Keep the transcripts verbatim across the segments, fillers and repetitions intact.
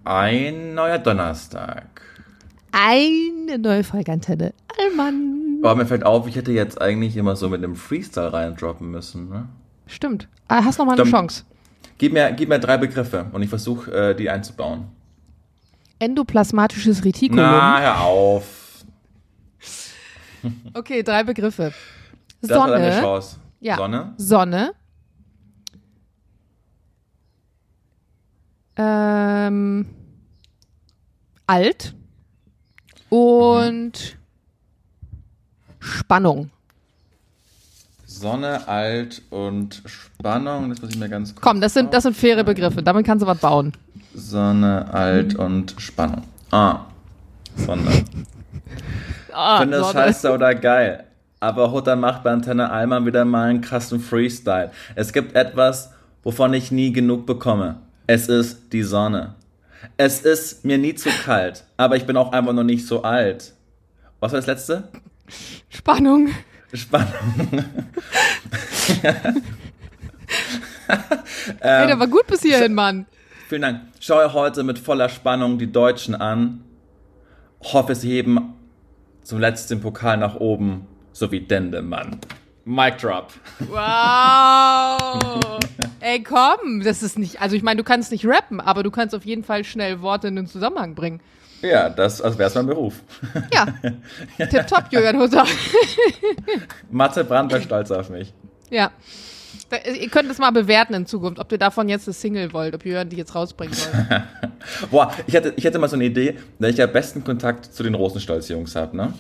Ein neuer Donnerstag. Eine neue Folge Antenne Allmann. Aber mir fällt auf, ich hätte jetzt eigentlich immer so mit einem Freestyle reindroppen müssen. Ne? Stimmt. Ah, hast noch mal eine Dann, Chance. Gib mir, gib mir drei Begriffe und ich versuche, äh, die einzubauen. Endoplasmatisches Retikulum. Na, hör auf. Okay, drei Begriffe. Das Sonne. war deine Chance. Ja. Sonne. Sonne. Ähm, alt. Und mhm. Spannung. Sonne, alt und Spannung. Das muss ich mir ganz kurz Komm, das sind, das sind faire Begriffe. Damit kannst du was bauen. Sonne, alt und Spannung. Ah, Sonne. Ah, ich finde das Sonne. scheiße oder geil. Aber Hutter macht bei Antenne Allmann wieder mal einen krassen Freestyle. Es gibt etwas, wovon ich nie genug bekomme. Es ist die Sonne. Es ist mir nie zu kalt, aber ich bin auch einfach noch nicht so alt. Was war das letzte? Spannung. Spannung. Ey, der war gut bis hierhin, Mann. Vielen Dank. Schaue heute mit voller Spannung die Deutschen an. Hoffe, sie heben zum letzten Pokal nach oben, so wie Dendemann. Mic drop. Wow. Ey, komm, das ist nicht, also ich meine, du kannst nicht rappen, aber du kannst auf jeden Fall schnell Worte in den Zusammenhang bringen. Ja, das also wäre es mein Beruf. Ja, tipptopp, Julian Hutter. Mathe Brand wäre stolz auf mich. Ja. Da, ihr könnt es mal bewerten in Zukunft, ob ihr davon jetzt eine Single wollt, ob Jörn die jetzt rausbringen soll. Boah, ich hatte, ich hatte mal so eine Idee, da ich ja besten Kontakt zu den Rosenstolz-Jungs habe, ne?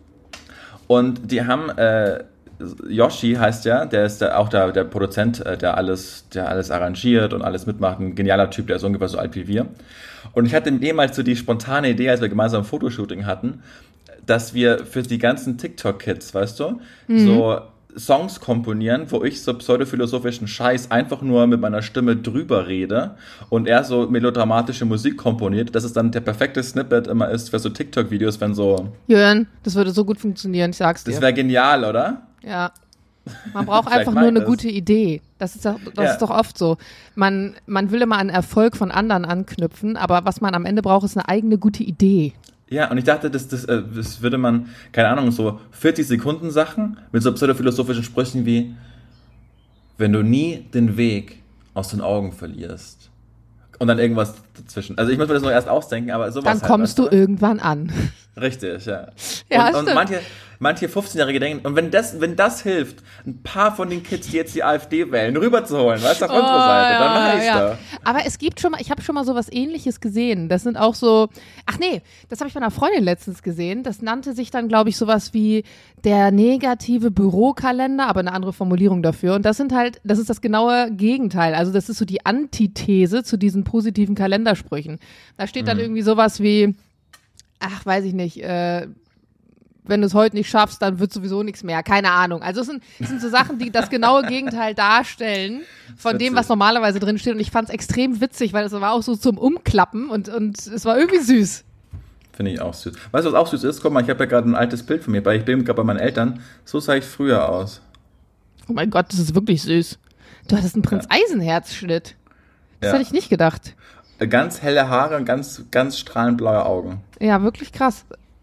Und die haben, äh, Yoshi heißt ja, der ist der, auch der, der Produzent, äh, der alles, der alles arrangiert und alles mitmacht, ein genialer Typ, der ist ungefähr so alt wie wir. Und ich hatte ehemals so die spontane Idee, als wir gemeinsam ein Fotoshooting hatten, dass wir für die ganzen TikTok-Kids, weißt du, mhm. so Songs komponieren, wo ich so pseudophilosophischen Scheiß einfach nur mit meiner Stimme drüber rede und er so melodramatische Musik komponiert, dass es dann der perfekte Snippet immer ist für so TikTok-Videos, wenn so... Jörn, das würde so gut funktionieren, ich sag's dir. Das wäre genial, oder? Ja. Man braucht einfach nur eine das. gute Idee. Das ist doch, das ja. ist doch oft so. Man, man will immer an Erfolg von anderen anknüpfen, aber was man am Ende braucht, ist eine eigene gute Idee. Ja, und ich dachte, das, das, das würde man, keine Ahnung, so vierzig Sekunden Sachen mit so pseudophilosophischen Sprüchen wie: Wenn du nie den Weg aus den Augen verlierst. Und dann irgendwas dazwischen. Also ich muss mir das noch erst ausdenken, aber sowas. Dann halt, kommst du irgendwann an. Richtig, ja. Ja, und, stimmt. Und manche, manche fünfzehnjährige denken, und wenn das, wenn das hilft, ein paar von den Kids, die jetzt die AfD wählen, rüberzuholen, weißt du, auf oh, unsere Seite, dann mache ich's ja. da. Aber es gibt schon mal, ich habe schon mal sowas Ähnliches gesehen. Das sind auch so, ach nee, das habe ich bei einer Freundin letztens gesehen. Das nannte sich dann, glaube ich, sowas wie der negative Bürokalender, aber eine andere Formulierung dafür. Und das sind halt, das ist das genaue Gegenteil. Also das ist so die Antithese zu diesen positiven Kalendersprüchen. Da steht dann mhm. irgendwie sowas wie, ach, weiß ich nicht, äh, wenn du es heute nicht schaffst, dann wird sowieso nichts mehr. Keine Ahnung. Also es sind, es sind so Sachen, die das genaue Gegenteil darstellen von dem, was normalerweise drin steht. Und ich fand es extrem witzig, weil es war auch so zum Umklappen und, und es war irgendwie süß. Finde ich auch süß. Weißt du, was auch süß ist? Guck mal, ich habe ja gerade ein altes Bild von mir, weil ich bin gerade bei meinen Eltern. So sah ich früher aus. Oh mein Gott, das ist wirklich süß. Du hattest einen Prinz-Eisenherz-Schnitt. Das Ja. hätte ich nicht gedacht. Ganz helle Haare und ganz, ganz strahlend blaue Augen. Ja, wirklich krass.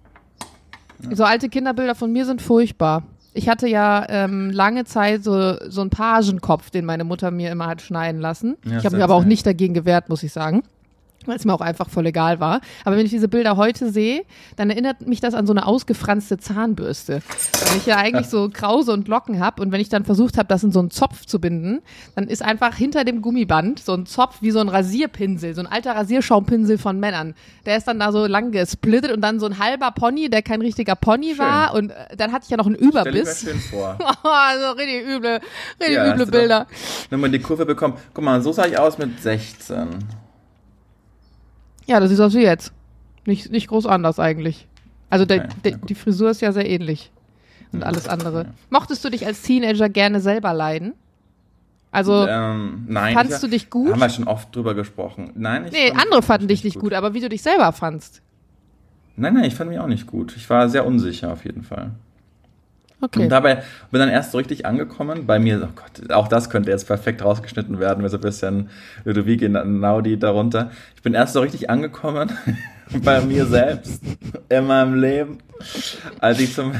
Ja. So alte Kinderbilder von mir sind furchtbar. Ich hatte ja ähm, lange Zeit so, so einen Pagenkopf, den meine Mutter mir immer hat schneiden lassen. Ja, ich habe mich aber auch nicht dagegen gewehrt, muss ich sagen. Weil es mir auch einfach voll egal war. Aber wenn ich diese Bilder heute sehe, dann erinnert mich das an so eine ausgefranste Zahnbürste. Weil ich ja eigentlich so Krause und Locken habe und wenn ich dann versucht habe, das in so einen Zopf zu binden, dann ist einfach hinter dem Gummiband so ein Zopf wie so ein Rasierpinsel, so ein alter Rasierschaumpinsel von Männern. Der ist dann da so lang gesplittet und dann so ein halber Pony, der kein richtiger Pony schön. war und äh, dann hatte ich ja noch einen Überbiss. Stell dir schön vor. Also richtig üble, richtig ja, üble Bilder. Wenn man die Kurve bekommt, guck mal, so sah ich aus mit sechzehn. Ja, das sieht aus wie jetzt. Nicht, nicht groß anders eigentlich. Also der, Okay, der, die Frisur ist ja sehr ähnlich. Und ja, alles andere. Okay. Mochtest du dich als Teenager gerne selber leiden? Also, ähm, nein, fandst ich, du dich gut? Haben wir schon oft drüber gesprochen. Nein, ich nee, fand andere mich fanden dich nicht gut. gut, aber wie du dich selber fandst. Nein, nein, ich fand mich auch nicht gut. Ich war sehr unsicher auf jeden Fall. Okay. Und dabei bin dann erst so richtig angekommen, bei mir, oh Gott, auch das könnte jetzt perfekt rausgeschnitten werden, mit so ein bisschen Ludovico Naudi darunter. Ich bin erst so richtig angekommen bei mir selbst, in meinem Leben, als ich zum,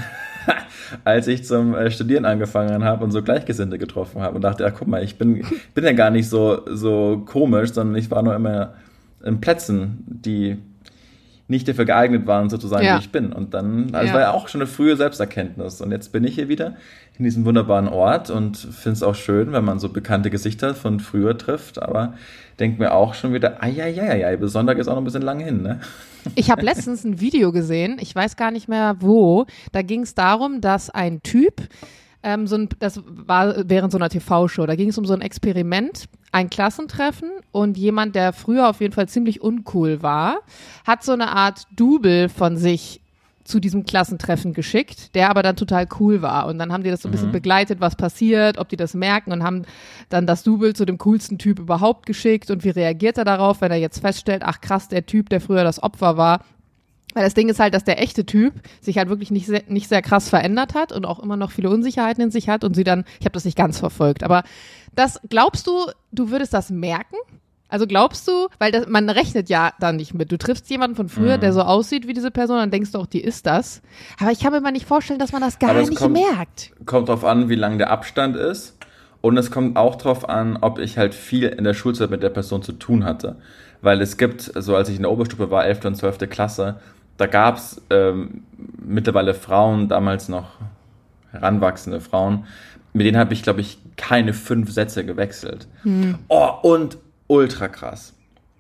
als ich zum Studieren angefangen habe und so Gleichgesinnte getroffen habe und dachte, ja guck mal, ich bin, bin ja gar nicht so, so komisch, sondern ich war nur immer in Plätzen, die nicht dafür geeignet waren, sozusagen, ja. wie ich bin. Und dann, also ja. war ja auch schon eine frühe Selbsterkenntnis. Und jetzt bin ich hier wieder in diesem wunderbaren Ort und finde es auch schön, wenn man so bekannte Gesichter von früher trifft. Aber denke mir auch schon wieder, ai, bis Sonntag ist auch noch ein bisschen lang hin, ne? Ich habe letztens ein Video gesehen, ich weiß gar nicht mehr wo. Da ging es darum, dass ein Typ, ähm, so ein, das war während so einer T V-Show, da ging es um so ein Experiment, ein Klassentreffen und jemand, der früher auf jeden Fall ziemlich uncool war, hat so eine Art Double von sich zu diesem Klassentreffen geschickt, der aber dann total cool war. Und dann haben die das so ein bisschen mhm. begleitet, was passiert, ob die das merken und haben dann das Double zu dem coolsten Typ überhaupt geschickt und wie reagiert er darauf, wenn er jetzt feststellt, ach krass, der Typ, der früher das Opfer war. Weil das Ding ist halt, dass der echte Typ sich halt wirklich nicht sehr, nicht sehr krass verändert hat und auch immer noch viele Unsicherheiten in sich hat und sie dann, ich habe das nicht ganz verfolgt, aber das, glaubst du, du würdest das merken? Also glaubst du, weil das, man rechnet ja da nicht mit. Du triffst jemanden von früher, mhm. der so aussieht wie diese Person, dann denkst du auch, die ist das. Aber ich kann mir mal nicht vorstellen, dass man das gar nicht kommt, merkt. Kommt drauf an, wie lang der Abstand ist. Und es kommt auch drauf an, ob ich halt viel in der Schulzeit mit der Person zu tun hatte. Weil es gibt, so also als ich in der Oberstufe war, elfte und zwölfte Klasse, da gab es ähm, mittlerweile Frauen, damals noch heranwachsende Frauen, mit denen habe ich, glaube ich, keine fünf Sätze gewechselt. Hm. Oh, und ultra krass.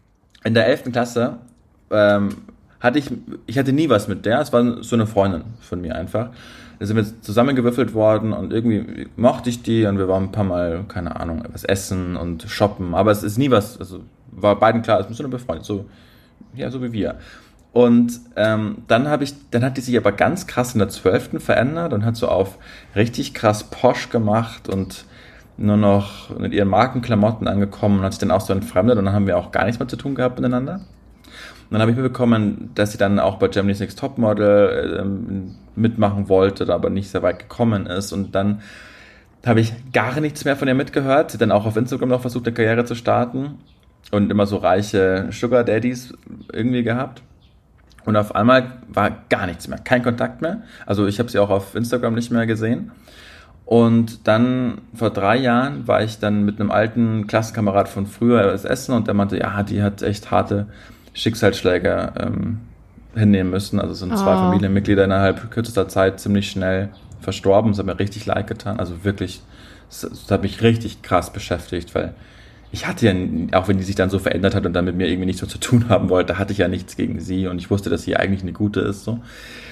In der elften Klasse ähm, hatte ich, ich hatte nie was mit der, es war so eine Freundin von mir einfach. Da sind wir zusammengewürfelt worden und irgendwie mochte ich die und wir waren ein paar Mal, keine Ahnung, was essen und shoppen, aber es ist nie was, also war beiden klar, es ist so eine befreundet, so, ja, so wie wir. Und ähm, dann habe ich, dann hat die sich aber ganz krass in der zwölften verändert und hat so auf richtig krass posch gemacht und nur noch mit ihren Markenklamotten angekommen und hat sich dann auch so entfremdet und dann haben wir auch gar nichts mehr zu tun gehabt miteinander. Und dann habe ich mitbekommen, dass sie dann auch bei Germany's Next Topmodel ähm, mitmachen wollte, aber nicht sehr weit gekommen ist und dann habe ich gar nichts mehr von ihr mitgehört. Sie hat dann auch auf Instagram noch versucht, eine Karriere zu starten und immer so reiche Sugar Daddies irgendwie gehabt. Und auf einmal war gar nichts mehr, kein Kontakt mehr. Also ich habe sie auch auf Instagram nicht mehr gesehen. Und dann vor drei Jahren war ich dann mit einem alten Klassenkamerad von früher was essen und der meinte, ja, die hat echt harte Schicksalsschläge ähm, hinnehmen müssen. Also sind zwei oh. Familienmitglieder innerhalb kürzester Zeit ziemlich schnell verstorben. Das hat mir richtig leid getan. Also wirklich, das, das hat mich richtig krass beschäftigt, weil ich hatte ja, auch wenn die sich dann so verändert hat und dann mit mir irgendwie nichts mehr zu tun haben wollte, hatte ich ja nichts gegen sie und ich wusste, dass sie eigentlich eine gute ist. So.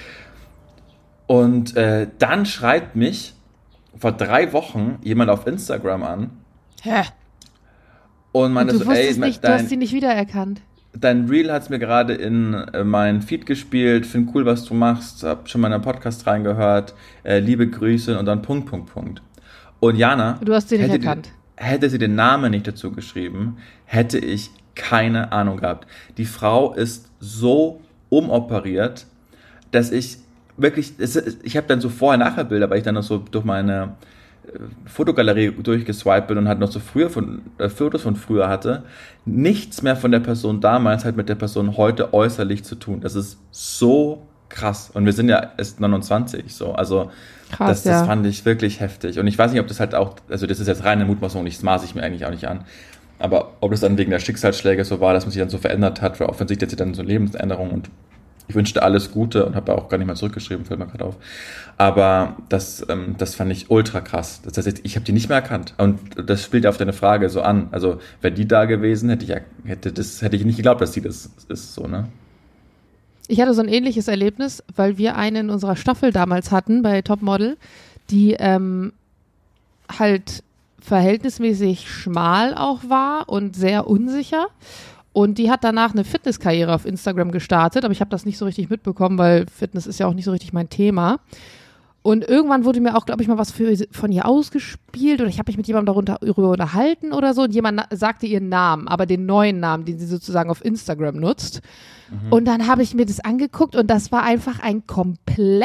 Und äh, dann schreibt mich vor drei Wochen jemand auf Instagram an. Hä? Und meinte und du so, ey, nicht, dein, du hast sie nicht wiedererkannt. Dein Reel hat es mir gerade in äh, meinen Feed gespielt, find cool, was du machst, hab schon mal in einen Podcast reingehört, äh, liebe Grüße und dann Punkt, Punkt, Punkt. Und Jana, du hast sie nicht erkannt. Die, hätte sie den Namen nicht dazu geschrieben, hätte ich keine Ahnung gehabt. Die Frau ist so umoperiert, dass ich wirklich, ich habe dann so Vorher-Nachher-Bilder, weil ich dann noch so durch meine Fotogalerie durchgeswiped bin und halt noch so früher von, äh, Fotos von früher hatte, nichts mehr von der Person damals halt mit der Person heute äußerlich zu tun. Das ist so krass. Und wir sind ja erst neunundzwanzig, so. Also krass, das, das ja. fand ich wirklich heftig. Und ich weiß nicht, ob das halt auch, also das ist jetzt reine Mutmaßung, das maße ich mir eigentlich auch nicht an. Aber ob das dann wegen der Schicksalsschläge so war, dass man sich dann so verändert hat, weil offensichtlich hat sie dann so Lebensänderungen und ich wünschte alles Gute und habe auch gar nicht mal zurückgeschrieben, fällt mir gerade auf. Aber das, ähm, das fand ich ultra krass. Das heißt, ich habe die nicht mehr erkannt. Und das spielt auf deine Frage so an. Also wäre die da gewesen, hätte ich, hätte das, hätte ich nicht geglaubt, dass die das ist, so, ne? Ich hatte so ein ähnliches Erlebnis, weil wir eine in unserer Staffel damals hatten bei Topmodel, die ähm, halt verhältnismäßig schmal auch war und sehr unsicher. Und die hat danach eine Fitnesskarriere auf Instagram gestartet, aber ich habe das nicht so richtig mitbekommen, weil Fitness ist ja auch nicht so richtig mein Thema. Und irgendwann wurde mir auch, glaube ich, mal was für, von ihr ausgespielt oder ich habe mich mit jemandem darunter, darüber unterhalten oder so und jemand na- sagte ihren Namen, aber den neuen Namen, den sie sozusagen auf Instagram nutzt. Mhm. Und dann habe ich mir das angeguckt und das war einfach ein komplett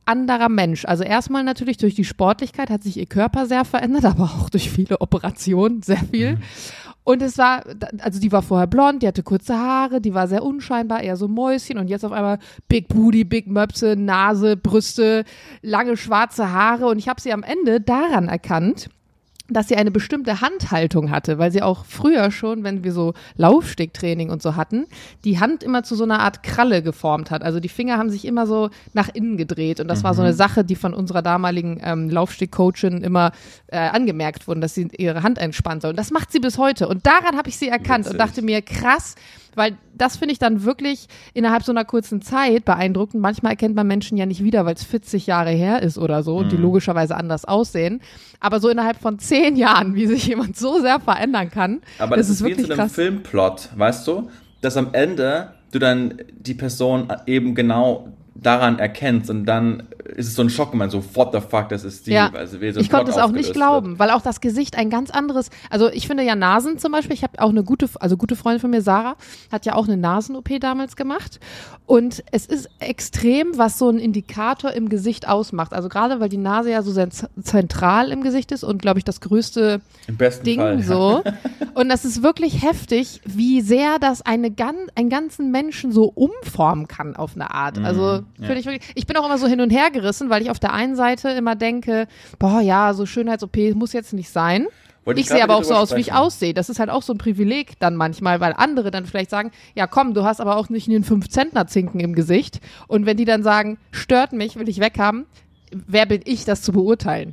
anderer Mensch. Also erstmal natürlich durch die Sportlichkeit hat sich ihr Körper sehr verändert, aber auch durch viele Operationen, sehr viel. Mhm. Und es war, also die war vorher blond, die hatte kurze Haare, die war sehr unscheinbar, eher so Mäuschen und jetzt auf einmal Big Booty, Big Möpse, Nase, Brüste, lange schwarze Haare und ich habe sie am Ende daran erkannt, dass sie eine bestimmte Handhaltung hatte, weil sie auch früher schon, wenn wir so Laufstegtraining und so hatten, die Hand immer zu so einer Art Kralle geformt hat. Also die Finger haben sich immer so nach innen gedreht und das mhm. war so eine Sache, die von unserer damaligen ähm, Laufstegcoachin immer äh, angemerkt wurde, dass sie ihre Hand entspannt soll. Und das macht sie bis heute. Und daran habe ich sie erkannt Witzig. Und dachte mir, krass, weil das finde ich dann wirklich innerhalb so einer kurzen Zeit beeindruckend. Manchmal erkennt man Menschen ja nicht wieder, weil es vierzig Jahre her ist oder so und mhm. die logischerweise anders aussehen. Aber so innerhalb von zehn Jahren, wie sich jemand so sehr verändern kann, aber das, das ist ist wirklich wie in so einem krass. Filmplot, weißt du? Dass am Ende du dann die Person eben genau daran erkennst und dann ist es so ein Schock, man so, what the fuck, das ist die. Ja, also wie so ein ich konnte Plot es auch nicht glauben, wird. weil auch das Gesicht ein ganz anderes, also ich finde ja Nasen zum Beispiel, ich habe auch eine gute, also gute Freundin von mir, Sarah, hat ja auch eine Nasen-O P damals gemacht und es ist extrem, was so ein Indikator im Gesicht ausmacht, also gerade, weil die Nase ja so sehr zentral im Gesicht ist und glaube ich das größte Im besten Ding Fall. so und das ist wirklich heftig, wie sehr das eine, einen ganzen Menschen so umformen kann auf eine Art, also ja. finde ich wirklich, ich bin auch immer so hin und her gerissen, weil ich auf der einen Seite immer denke, boah, ja, so Schönheits-O P muss jetzt nicht sein. Wollte ich sehe aber auch so aus, sprechen. wie ich aussehe. Das ist halt auch so ein Privileg dann manchmal, weil andere dann vielleicht sagen, ja komm, du hast aber auch nicht einen fünf-Zentner-Zinken im Gesicht. Und wenn die dann sagen, stört mich, will ich weghaben, wer bin ich, das zu beurteilen?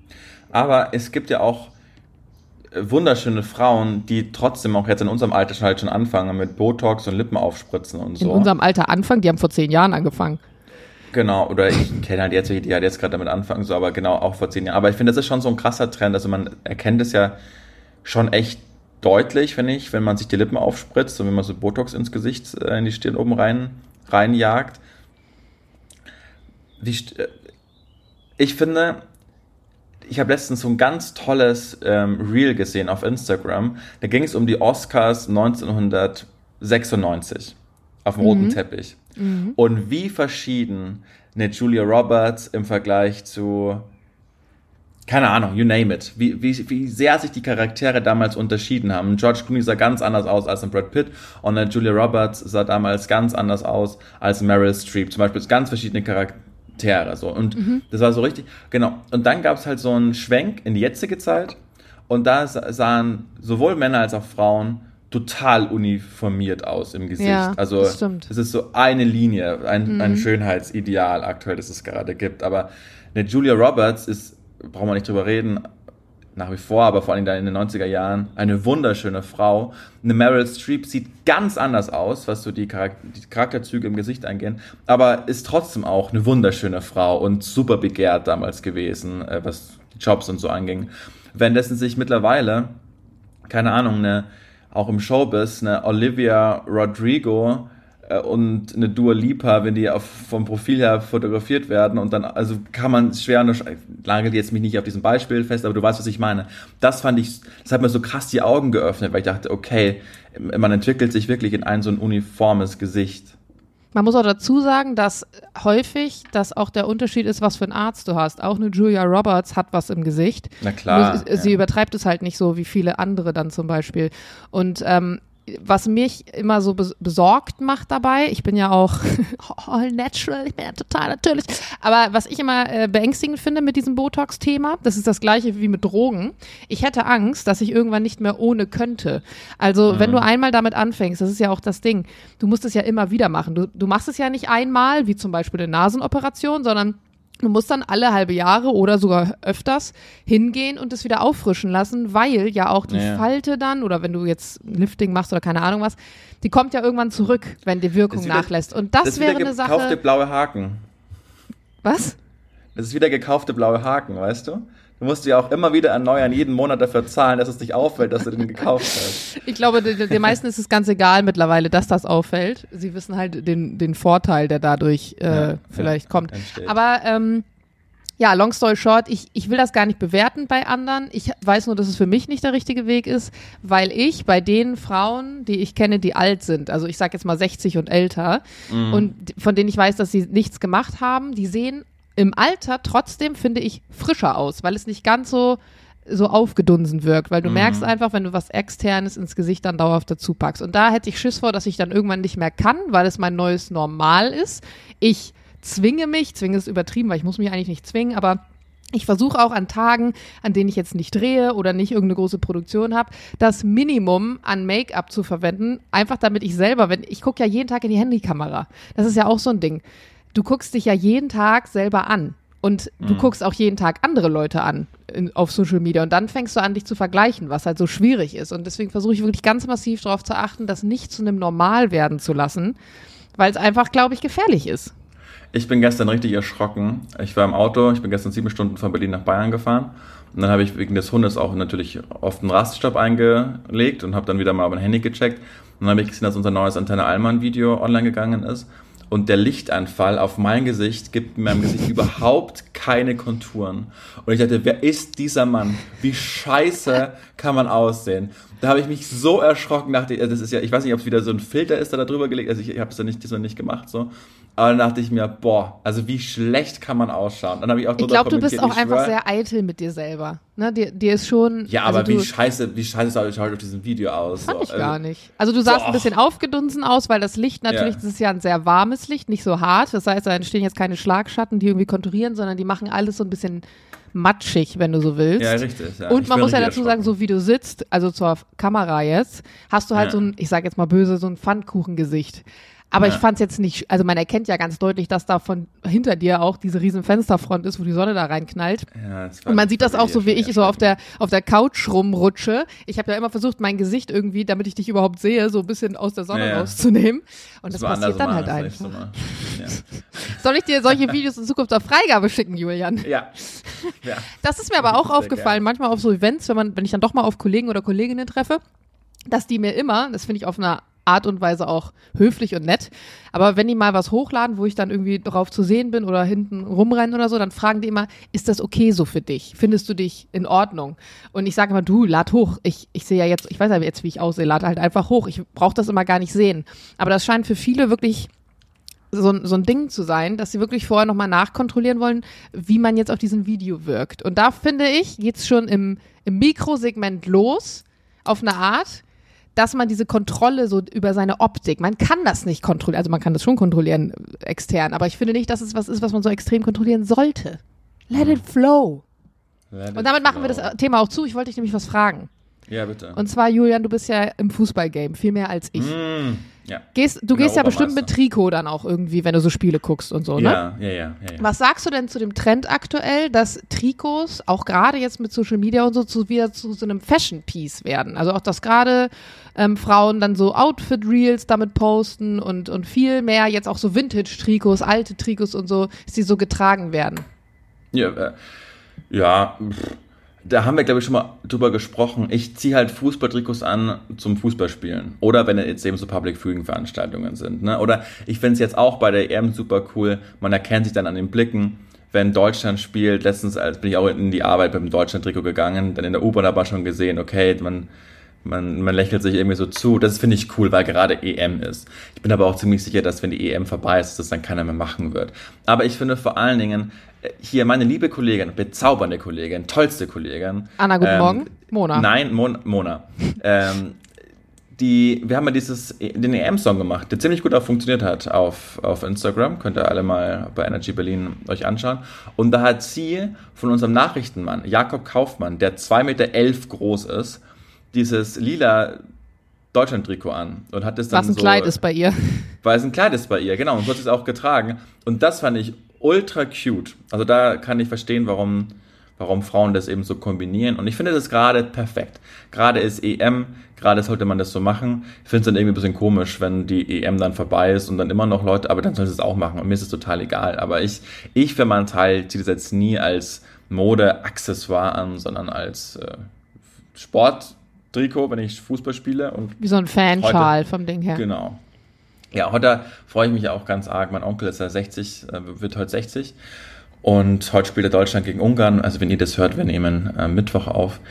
Aber es gibt ja auch wunderschöne Frauen, die trotzdem auch jetzt in unserem Alter schon halt schon anfangen mit Botox und Lippen aufspritzen und so. In unserem Alter anfangen? Die haben vor zehn Jahren angefangen. Genau, oder ich kenne halt jetzt welche, die halt jetzt gerade damit anfangen, so, aber genau, auch vor zehn Jahren. Aber ich finde, das ist schon so ein krasser Trend, also man erkennt es ja schon echt deutlich, finde ich, wenn man sich die Lippen aufspritzt und wenn man so Botox ins Gesicht, äh, in die Stirn oben rein, reinjagt. Wie, ich finde, ich habe letztens so ein ganz tolles ähm, Reel gesehen auf Instagram, da ging es um die Oscars neunzehnhundertsechsundneunzig auf dem mhm. roten Teppich. Mhm. Und wie verschieden eine Julia Roberts im Vergleich zu, keine Ahnung, you name it, wie, wie, wie sehr sich die Charaktere damals unterschieden haben. George Clooney sah ganz anders aus als ein Brad Pitt und eine Julia Roberts sah damals ganz anders aus als Meryl Streep. Zum Beispiel ganz verschiedene Charaktere. So. Und mhm. das war so richtig, genau. Und dann gab es halt so einen Schwenk in die jetzige Zeit und da sahen sowohl Männer als auch Frauen total uniformiert aus im Gesicht. Ja, also das stimmt. Es ist so eine Linie, ein, mhm. ein Schönheitsideal aktuell, das es gerade gibt. Aber eine Julia Roberts ist, brauchen wir nicht drüber reden, nach wie vor, aber vor allem dann in den neunziger Jahren, eine wunderschöne Frau. Eine Meryl Streep sieht ganz anders aus, was so die, Charakter- die Charakterzüge im Gesicht angehen, aber ist trotzdem auch eine wunderschöne Frau und super begehrt damals gewesen, was die Jobs und so anging. Währenddessen sich mittlerweile, keine Ahnung, eine auch im Showbiz, eine Olivia Rodrigo äh, und eine Dua Lipa, wenn die auf, vom Profil her fotografiert werden und dann, also kann man schwer, ich lagere jetzt mich nicht auf diesem Beispiel fest, aber du weißt, was ich meine. Das fand ich, das hat mir so krass die Augen geöffnet, weil ich dachte, okay, man entwickelt sich wirklich in ein so ein uniformes Gesicht. Man muss auch dazu sagen, dass häufig das auch der Unterschied ist, was für einen Arzt du hast. Auch eine Julia Roberts hat was im Gesicht. Na klar. Nur, sie ja. übertreibt es halt nicht so wie viele andere dann zum Beispiel. Und ähm, was mich immer so besorgt macht dabei, ich bin ja auch all natural, ich bin ja total natürlich, aber was ich immer äh, beängstigend finde mit diesem Botox-Thema, das ist das gleiche wie mit Drogen, ich hätte Angst, dass ich irgendwann nicht mehr ohne könnte. Also mhm. wenn du einmal damit anfängst, das ist ja auch das Ding, du musst es ja immer wieder machen. Du, du machst es ja nicht einmal, wie zum Beispiel eine Nasenoperation, sondern du musst dann alle halbe Jahre oder sogar öfters hingehen und es wieder auffrischen lassen, weil ja auch die ja. Falte dann, oder wenn du jetzt Lifting machst oder keine Ahnung was, die kommt ja irgendwann zurück, wenn die Wirkung wieder, nachlässt. Und das, das wäre eine Sache. Das ist wieder gekaufte blaue Haken. Was? Das ist wieder gekaufte blaue Haken, weißt du? Du musst ja auch immer wieder erneuern, jeden Monat dafür zahlen, dass es nicht auffällt, dass du den gekauft hast. Ich glaube, den meisten ist es ganz egal mittlerweile, dass das auffällt. Sie wissen halt den, den Vorteil, der dadurch äh, ja, vielleicht ja, kommt. Entsteht. Aber ähm, ja, long story short, ich, ich will das gar nicht bewerten bei anderen. Ich weiß nur, dass es für mich nicht der richtige Weg ist, weil ich bei den Frauen, die ich kenne, die alt sind, also ich sag jetzt mal sechzig und älter, mhm. und von denen ich weiß, dass sie nichts gemacht haben, die sehen im Alter trotzdem, finde ich, frischer aus, weil es nicht ganz so so aufgedunsen wirkt, weil du mhm. merkst einfach, wenn du was Externes ins Gesicht dann dauerhaft dazu packst. Und da hätte ich Schiss vor, dass ich dann irgendwann nicht mehr kann, weil es mein neues Normal ist. Ich zwinge mich, zwinge ist übertrieben, weil ich muss mich eigentlich nicht zwingen, aber ich versuche auch an Tagen, an denen ich jetzt nicht drehe oder nicht irgendeine große Produktion habe, das Minimum an Make-up zu verwenden, einfach damit ich selber, wenn ich gucke ja jeden Tag in die Handykamera. Das ist ja auch so ein Ding. Du guckst dich ja jeden Tag selber an. Und du mhm. guckst auch jeden Tag andere Leute an in, auf Social Media und dann fängst du an, dich zu vergleichen, was halt so schwierig ist. Und deswegen versuche ich wirklich ganz massiv darauf zu achten, das nicht zu einem Normal werden zu lassen, weil es einfach, glaube ich, gefährlich ist. Ich bin gestern richtig erschrocken. Ich war im Auto, ich bin gestern sieben Stunden von Berlin nach Bayern gefahren und dann habe ich wegen des Hundes auch natürlich oft einen Raststopp eingelegt und habe dann wieder mal auf mein Handy gecheckt und dann habe ich gesehen, dass unser neues Antenne Allmann-Video online gegangen ist. Und der Lichtanfall auf mein Gesicht gibt in meinem Gesicht überhaupt keine Konturen. Und ich dachte, wer ist dieser Mann? Wie scheiße kann man aussehen? Da habe ich mich so erschrocken, dachte, das ist ja, ich weiß nicht, ob es wieder so ein Filter ist, der da drüber gelegt, also ich, ich habe es ja nicht, diesmal nicht gemacht, so. Aber dann dachte ich mir, boah, also wie schlecht kann man ausschauen? Dann habe ich auch Ich glaube, du bist auch einfach schwör, sehr eitel mit dir selber. Ne, dir, dir ist schon. Ja, also aber wie scheiße, wie scheiße sah ich heute auf diesem Video aus? Fand so. ich also, gar nicht. Also du sahst boah. ein bisschen aufgedunsen aus, weil das Licht natürlich, ja. das ist ja ein sehr warmes Licht, nicht so hart. Das heißt, da entstehen jetzt keine Schlagschatten, die irgendwie konturieren, sondern die machen alles so ein bisschen matschig, wenn du so willst. Ja, richtig. Ja. Und man muss ja dazu sagen, so wie du sitzt, also zur Kamera jetzt, hast du halt ja. so ein, ich sag jetzt mal böse, so ein Pfannkuchengesicht. Aber ja. ich fand's jetzt nicht, also man erkennt ja ganz deutlich, dass da von hinter dir auch diese riesen Fensterfront ist, wo die Sonne da reinknallt. Ja, das war, und man sieht das auch so, wie ich so auf der auf der Couch rumrutsche. Ich habe ja immer versucht, mein Gesicht irgendwie, damit ich dich überhaupt sehe, so ein bisschen aus der Sonne ja, rauszunehmen. Und das, das passiert dann halt einfach. So ja. Soll ich dir solche Videos in Zukunft auf Freigabe schicken, Julian? Ja. ja. Das ist mir aber auch aufgefallen, manchmal auf so Events, wenn man, wenn ich dann doch mal auf Kollegen oder Kolleginnen treffe, dass die mir immer, das finde ich auf einer Art und Weise auch höflich und nett. Aber wenn die mal was hochladen, wo ich dann irgendwie drauf zu sehen bin oder hinten rumrennen oder so, dann fragen die immer, ist das okay so für dich? Findest du dich in Ordnung? Und ich sage immer, du, lad hoch. Ich, ich sehe ja jetzt, ich weiß ja jetzt, wie ich aussehe, lad halt einfach hoch. Ich brauche das immer gar nicht sehen. Aber das scheint für viele wirklich so, so ein Ding zu sein, dass sie wirklich vorher nochmal nachkontrollieren wollen, wie man jetzt auf diesem Video wirkt. Und da finde ich, geht's schon im, im Mikrosegment los, auf eine Art, dass man diese Kontrolle so über seine Optik, man kann das nicht kontrollieren, also man kann das schon kontrollieren extern, aber ich finde nicht, dass es was ist, was man so extrem kontrollieren sollte. Let it flow. Let Und damit it machen flow. wir das Thema auch zu. Ich wollte dich nämlich was fragen. Ja, bitte. Und zwar, Julian, du bist ja im Fußballgame, viel mehr als ich. Mm, ja. Gehst, du gehst ja bestimmt mit Trikot dann auch irgendwie, wenn du so Spiele guckst und so, ne? Ja, ja, ja, ja, ja. Was sagst du denn zu dem Trend aktuell, dass Trikots, auch gerade jetzt mit Social Media und so, zu, wieder zu so einem Fashion-Piece werden? Also auch, dass gerade ähm, Frauen dann so Outfit-Reels damit posten und, und viel mehr jetzt auch so Vintage-Trikots, alte Trikots und so, dass die so getragen werden. Ja, äh, ja, pff. Da haben wir, glaube ich, schon mal drüber gesprochen. Ich ziehe halt Fußballtrikots an zum Fußballspielen. Oder wenn jetzt eben so Public-Viewing-Veranstaltungen sind. Ne? Oder ich finde es jetzt auch bei der E M super cool. Man erkennt sich dann an den Blicken, wenn Deutschland spielt. Letztens als bin ich auch in die Arbeit mit dem Deutschland-Trikot gegangen. Dann in der U-Bahn aber schon gesehen, okay, man, man, man lächelt sich irgendwie so zu. Das finde ich cool, weil gerade E M ist. Ich bin aber auch ziemlich sicher, dass wenn die E M vorbei ist, das dann keiner mehr machen wird. Aber ich finde vor allen Dingen, hier meine liebe Kollegin, bezaubernde Kollegin, tollste Kollegin. Anna, guten ähm, Morgen. Mona. Nein, Mon, Mona. ähm, die, wir haben ja dieses, den E M-Song gemacht, der ziemlich gut auch funktioniert hat auf, auf Instagram. Könnt ihr alle mal bei Energy Berlin euch anschauen. Und da hat sie von unserem Nachrichtenmann, Jakob Kaufmann, der zwei Meter elf groß ist, dieses lila Deutschland-Trikot an. Und hat das dann Was ein so, Kleid ist bei ihr. Weil es ein Kleid ist bei ihr, genau. Und so hat sie es auch getragen. Und das fand ich ultra cute. Also da kann ich verstehen, warum, warum Frauen das eben so kombinieren. Und ich finde das gerade perfekt. Gerade ist E M, gerade sollte man das so machen. Ich finde es dann irgendwie ein bisschen komisch, wenn die E M dann vorbei ist und dann immer noch Leute, aber dann sollen sie es auch machen. Und mir ist es total egal. Aber ich, ich für meinen Teil ziehe das jetzt nie als Mode-Accessoire an, sondern als äh, Sporttrikot, wenn ich Fußball spiele. Und wie so ein Fanschal vom Ding her. Genau. Ja, heute freue ich mich auch ganz arg. Mein Onkel ist ja sechzig, wird heute sechzig. Und heute spielt er Deutschland gegen Ungarn. Also wenn ihr das hört, wir nehmen äh, Mittwoch auf.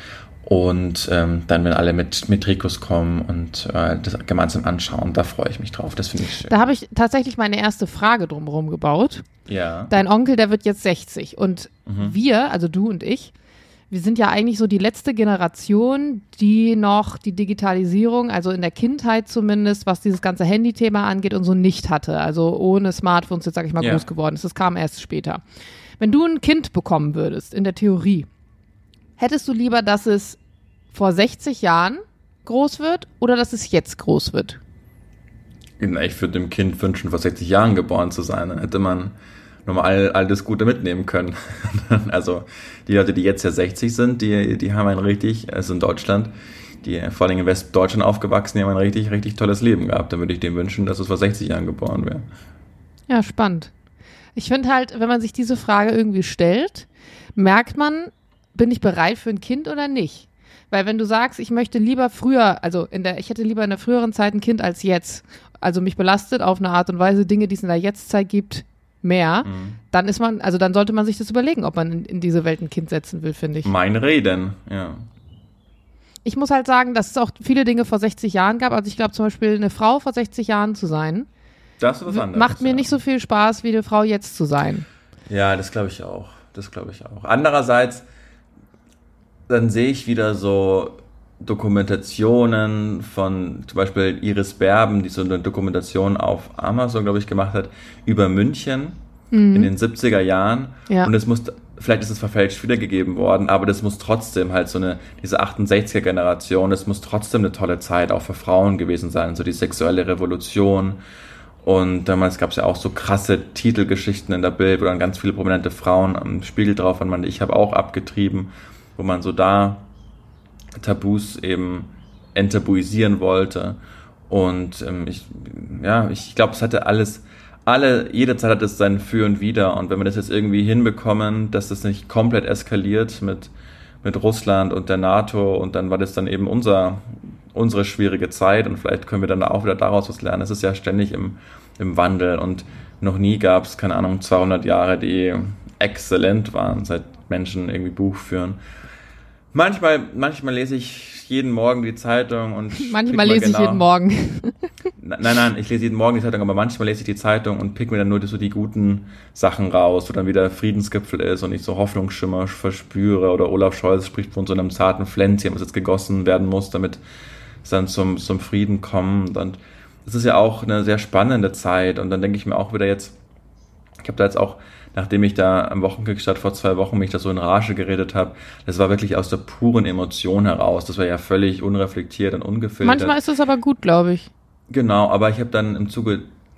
Und ähm, dann, wenn alle mit, mit Trikots kommen und äh, das gemeinsam anschauen, da freue ich mich drauf. Das finde ich schön. Da habe ich tatsächlich meine erste Frage drumherum gebaut. Ja. Dein Onkel, der wird jetzt sechzig und Mhm. wir, also du und ich, wir sind ja eigentlich so die letzte Generation, die noch die Digitalisierung, also in der Kindheit zumindest, was dieses ganze Handy-Thema angeht und so nicht hatte. Also ohne Smartphones jetzt, sag ich mal, Ja. groß geworden ist. Das kam erst später. Wenn du ein Kind bekommen würdest, in der Theorie, hättest du lieber, dass es vor sechzig Jahren groß wird oder dass es jetzt groß wird? Ich würde dem Kind wünschen, vor sechzig Jahren geboren zu sein. Dann hätte man nochmal all, all das Gute mitnehmen können. Also die Leute, die jetzt ja sechzig sind, die, die haben ein richtig, also in Deutschland, die vor allem in Westdeutschland aufgewachsen, die haben ein richtig, richtig tolles Leben gehabt. Dann würde ich dem wünschen, dass es vor sechzig Jahren geboren wäre. Ja, spannend. Ich finde halt, wenn man sich diese Frage irgendwie stellt, merkt man, bin ich bereit für ein Kind oder nicht? Weil wenn du sagst, ich möchte lieber früher, also in der, ich hätte lieber in der früheren Zeit ein Kind als jetzt, also mich belastet auf eine Art und Weise Dinge, die es in der Jetztzeit gibt, mehr, Mhm. dann ist man, also dann sollte man sich das überlegen, ob man in, in diese Welt ein Kind setzen will, finde ich. Mein Reden, ja. Ich muss halt sagen, dass es auch viele Dinge vor sechzig Jahren gab. Also ich glaube zum Beispiel, eine Frau vor sechzig Jahren zu sein, Das ist was anderes. macht mir ja. nicht so viel Spaß, wie eine Frau jetzt zu sein. Ja, das glaube ich auch. Das glaube ich auch. Andererseits, dann sehe ich wieder so Dokumentationen von zum Beispiel Iris Berben, die so eine Dokumentation auf Amazon, glaube ich, gemacht hat, über München in den siebziger Jahren. Ja. Und es muss, vielleicht ist es verfälscht wiedergegeben worden, aber das muss trotzdem halt so eine, diese achtundsechziger-Generation, das muss trotzdem eine tolle Zeit auch für Frauen gewesen sein, so die sexuelle Revolution. Und damals gab es ja auch so krasse Titelgeschichten in der Bild, wo dann ganz viele prominente Frauen am Spiegel drauf waren. Ich habe auch abgetrieben, wo man so da Tabus eben enttabuisieren wollte. Und ähm, ich, ja, ich glaube, es hatte alles, alle, jede Zeit hat es sein Für und Wider. Und wenn wir das jetzt irgendwie hinbekommen, dass das nicht komplett eskaliert mit, mit Russland und der NATO, und dann war das dann eben unser, unsere schwierige Zeit, und vielleicht können wir dann auch wieder daraus was lernen. Es ist ja ständig im, im Wandel, und noch nie gab es, keine Ahnung, zweihundert Jahre, die exzellent waren, seit Menschen irgendwie Buch führen. Manchmal, manchmal lese ich jeden Morgen die Zeitung und Manchmal pick lese mir ich jeden Morgen. Nein, nein, ich lese jeden Morgen die Zeitung, aber manchmal lese ich die Zeitung und pick mir dann nur so die guten Sachen raus, wo dann wieder Friedensgipfel ist und ich so Hoffnungsschimmer verspüre, oder Olaf Scholz spricht von so einem zarten Pflänzchen, was jetzt gegossen werden muss, damit es dann zum, zum Frieden kommt. Und es ist ja auch eine sehr spannende Zeit, und dann denke ich mir auch wieder jetzt, ich habe da jetzt auch, nachdem ich da am Wochenkickstart vor zwei Wochen mich da so in Rage geredet habe, das war wirklich aus der puren Emotion heraus. Das war ja völlig unreflektiert und ungefiltert. Manchmal ist es aber gut, glaube ich. Genau, aber ich habe dann im Zuge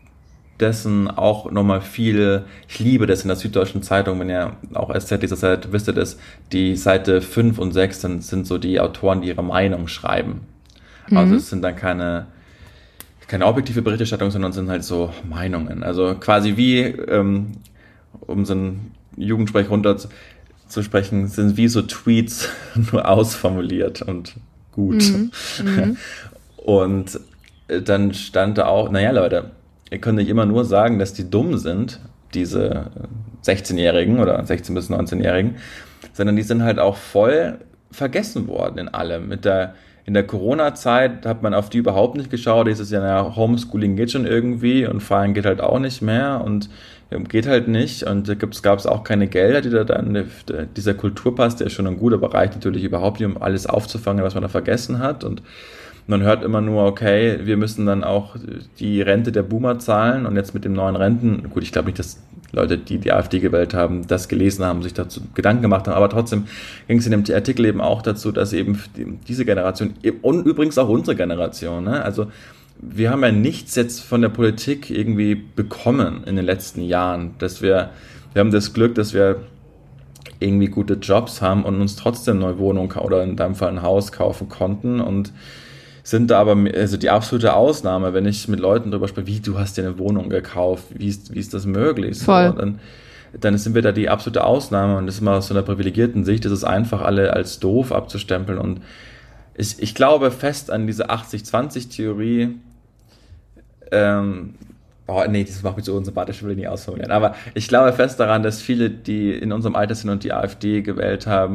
dessen auch nochmal viel, ich liebe das in der Süddeutschen Zeitung, wenn ihr auch S Z dieser Zeit wisst ihr das, die Seite fünf und sechs, dann sind so die Autoren, die ihre Meinung schreiben. Mhm. Also es sind dann keine keine objektive Berichterstattung, sondern sind halt so Meinungen. Also quasi wie, ähm, um so einen Jugendsprech runterzusprechen, sind wie so Tweets nur ausformuliert und gut. Mhm. Mhm. Und dann stand da auch, naja Leute, ihr könnt nicht immer nur sagen, dass die dumm sind, diese sechzehnjährigen oder sechzehn- bis neunzehnjährigen, sondern die sind halt auch voll vergessen worden in allem. Mit der In der Corona-Zeit hat man auf die überhaupt nicht geschaut. Dieses Jahr, naja, Homeschooling geht schon irgendwie und Feiern geht halt auch nicht mehr und geht halt nicht. Und da gab es auch keine Gelder, die da dann, dieser Kulturpass, der ist schon ein guter Bereich, natürlich überhaupt nicht, um alles aufzufangen, was man da vergessen hat. Und man hört immer nur, okay, wir müssen dann auch die Rente der Boomer zahlen, und jetzt mit dem neuen Renten, gut, ich glaube nicht, dass Leute, die die AfD gewählt haben, das gelesen haben, sich dazu Gedanken gemacht haben, aber trotzdem ging es in dem Artikel eben auch dazu, dass eben diese Generation, und übrigens auch unsere Generation, ne, also wir haben ja nichts jetzt von der Politik irgendwie bekommen in den letzten Jahren, dass wir, wir haben das Glück, dass wir irgendwie gute Jobs haben und uns trotzdem eine neue Wohnung oder in deinem Fall ein Haus kaufen konnten, und sind da aber, also die absolute Ausnahme, wenn ich mit Leuten darüber spreche, wie, du hast dir eine Wohnung gekauft, wie ist, wie ist das möglich? Voll. So, dann, dann sind wir da die absolute Ausnahme, und das ist mal aus so einer privilegierten Sicht, das ist einfach alle als doof abzustempeln, und ich, ich glaube fest an diese achtzig zwanzig Theorie, ähm, oh nee, das macht mich so unsympathisch, will ich nicht ausformulieren, aber ich glaube fest daran, dass viele, die in unserem Alter sind und die AfD gewählt haben,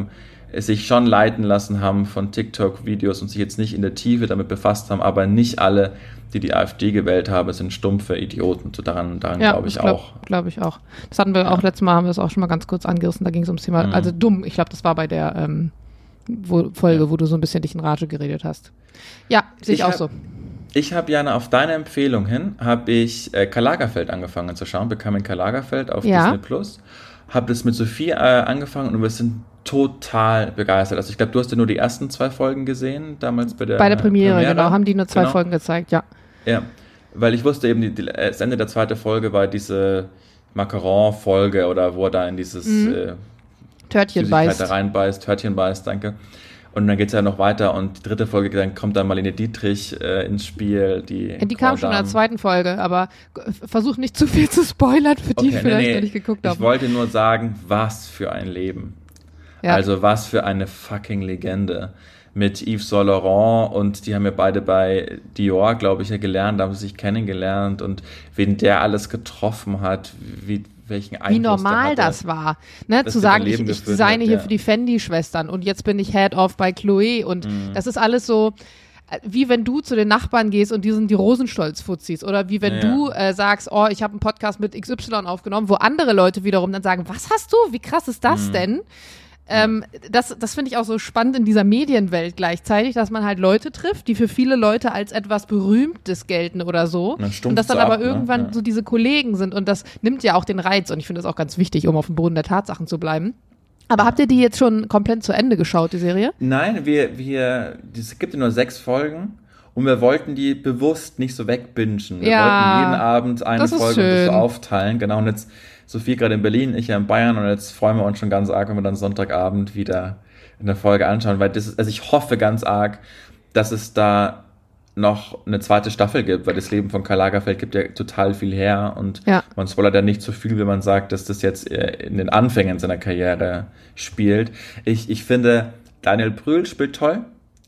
sich schon leiten lassen haben von TikTok-Videos und sich jetzt nicht in der Tiefe damit befasst haben, aber nicht alle, die die AfD gewählt haben, sind stumpfe Idioten. So daran daran ja, glaube ich glaub, auch. glaube ich auch. Das hatten wir ja. auch letztes Mal, haben wir es auch schon mal ganz kurz angerissen, da ging es ums Thema, mhm. also dumm, ich glaube, das war bei der ähm, wo, Folge, ja. wo du so ein bisschen dich in Rage geredet hast. Ja, sehe ich, ich auch hab, so. Ich habe, Jana, auf deine Empfehlung hin, habe ich äh, Karl Lagerfeld angefangen zu schauen, Becoming Karl Lagerfeld auf ja. Disney Plus. Habe das mit Sophie äh, angefangen und wir sind total begeistert. Also ich glaube, du hast ja nur die ersten zwei Folgen gesehen, damals bei der Bei der Premiere, Premiere. genau, haben die nur zwei genau. Folgen gezeigt, ja. Ja, weil ich wusste eben, die, die, das Ende der zweiten Folge war diese Macaron-Folge oder wo er da in dieses mhm. äh, Törtchen beißt. da reinbeißt, Törtchen beißt, danke. Und dann geht es ja noch weiter und die dritte Folge, dann kommt dann Marlene Dietrich äh, ins Spiel. Die, ja, die kam schon in der zweiten Folge, aber versuch nicht zu viel zu spoilern, für die okay, vielleicht nee, nee. noch nicht geguckt haben. Ich wollte nur sagen, was für ein Leben. Ja. Also was für eine fucking Legende. Mit Yves Saint Laurent und die haben ja beide bei Dior, glaube ich, ja gelernt, da haben sie sich kennengelernt und wen der alles getroffen hat, wie welchen Einfluss Wie normal das war, ne? Zu sagen, ich, ich designe hat, hier ja. für die Fendi-Schwestern und jetzt bin ich Head-Off bei Chloé und mhm. das ist alles so, wie wenn du zu den Nachbarn gehst und die sind die Rosenstolz-Fuzis oder wie wenn ja. du äh, sagst, oh, ich habe einen Podcast mit X Y aufgenommen, wo andere Leute wiederum dann sagen, was hast du, wie krass ist das mhm. denn? Ähm, das das finde ich auch so spannend in dieser Medienwelt gleichzeitig, dass man halt Leute trifft, die für viele Leute als etwas Berühmtes gelten oder so. Und, und das dann aber ab, irgendwann ne? ja. so diese Kollegen sind und das nimmt ja auch den Reiz und ich finde das auch ganz wichtig, um auf dem Boden der Tatsachen zu bleiben. Aber habt ihr die jetzt schon komplett zu Ende geschaut, die Serie? Nein, wir, wir, es gibt ja nur sechs Folgen und wir wollten die bewusst nicht so wegbingen. Wir ja, wollten jeden Abend eine Folge und das so aufteilen. Genau, und jetzt Sophie gerade in Berlin, ich ja in Bayern und jetzt freuen wir uns schon ganz arg, wenn wir dann Sonntagabend wieder eine Folge anschauen, weil das ist, also ich hoffe ganz arg, dass es da noch eine zweite Staffel gibt, weil das Leben von Karl Lagerfeld gibt ja total viel her und ja. man spoilert ja nicht so viel, wenn man sagt, dass das jetzt in den Anfängen seiner Karriere spielt. Ich, ich finde, Daniel Brühl spielt toll,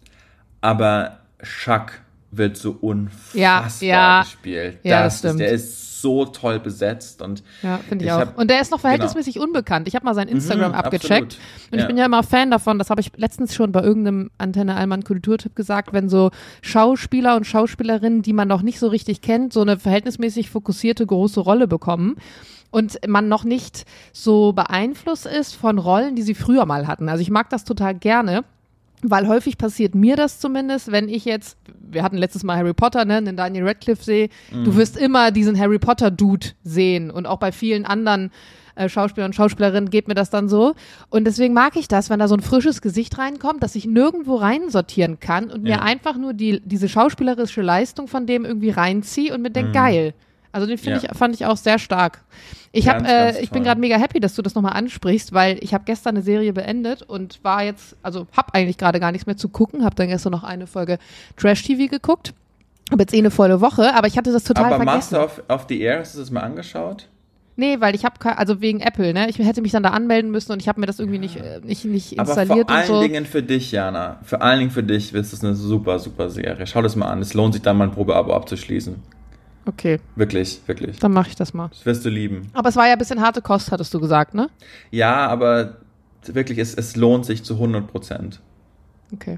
aber Schack wird so unfassbar ja, ja. gespielt. Ja, das das stimmt. Ist, der ist so toll besetzt. Und ja, finde ich, ich auch. Hab, und der ist noch verhältnismäßig genau. unbekannt. Ich habe mal sein Instagram mhm, abgecheckt. Absolut. Und ja. ich bin ja immer Fan davon, das habe ich letztens schon bei irgendeinem Antenne Allmann Kulturtipp gesagt, wenn so Schauspieler und Schauspielerinnen, die man noch nicht so richtig kennt, so eine verhältnismäßig fokussierte große Rolle bekommen. Und man noch nicht so beeinflusst ist von Rollen, die sie früher mal hatten. Also ich mag das total gerne. Weil häufig passiert mir das zumindest, wenn ich jetzt, wir hatten letztes Mal Harry Potter, ne, den Daniel Radcliffe sehe, mhm. du wirst immer diesen Harry Potter-Dude sehen und auch bei vielen anderen äh, Schauspielern und Schauspielerinnen geht mir das dann so und deswegen mag ich das, wenn da so ein frisches Gesicht reinkommt, dass ich nirgendwo reinsortieren kann und ja. mir einfach nur die diese schauspielerische Leistung von dem irgendwie reinziehe und mir denke, mhm. geil. Also den finde ja. ich, fand ich auch sehr stark. Ich hab, äh, ich bin gerade mega happy, dass du das nochmal ansprichst, weil ich habe gestern eine Serie beendet und war jetzt, also habe eigentlich gerade gar nichts mehr zu gucken, habe dann gestern noch eine Folge Trash-T V geguckt, habe jetzt eh eine volle Woche, aber ich hatte das total aber vergessen. Aber Master of, of the Air, hast du das mal angeschaut? Nee, weil ich habe, also wegen Apple, ne, ich hätte mich dann da anmelden müssen und ich habe mir das irgendwie nicht, nicht, nicht installiert aber vor und so. allen Dingen für dich, Jana, für allen Dingen für dich ist es eine super, super Serie. Schau das mal an, es lohnt sich dann mal ein Probeabo abzuschließen. Okay. Wirklich, wirklich. Dann mache ich das mal. Das wirst du lieben. Aber es war ja ein bisschen harte Kost, hattest du gesagt, ne? Ja, aber wirklich, es, es lohnt sich zu hundert Prozent. Okay.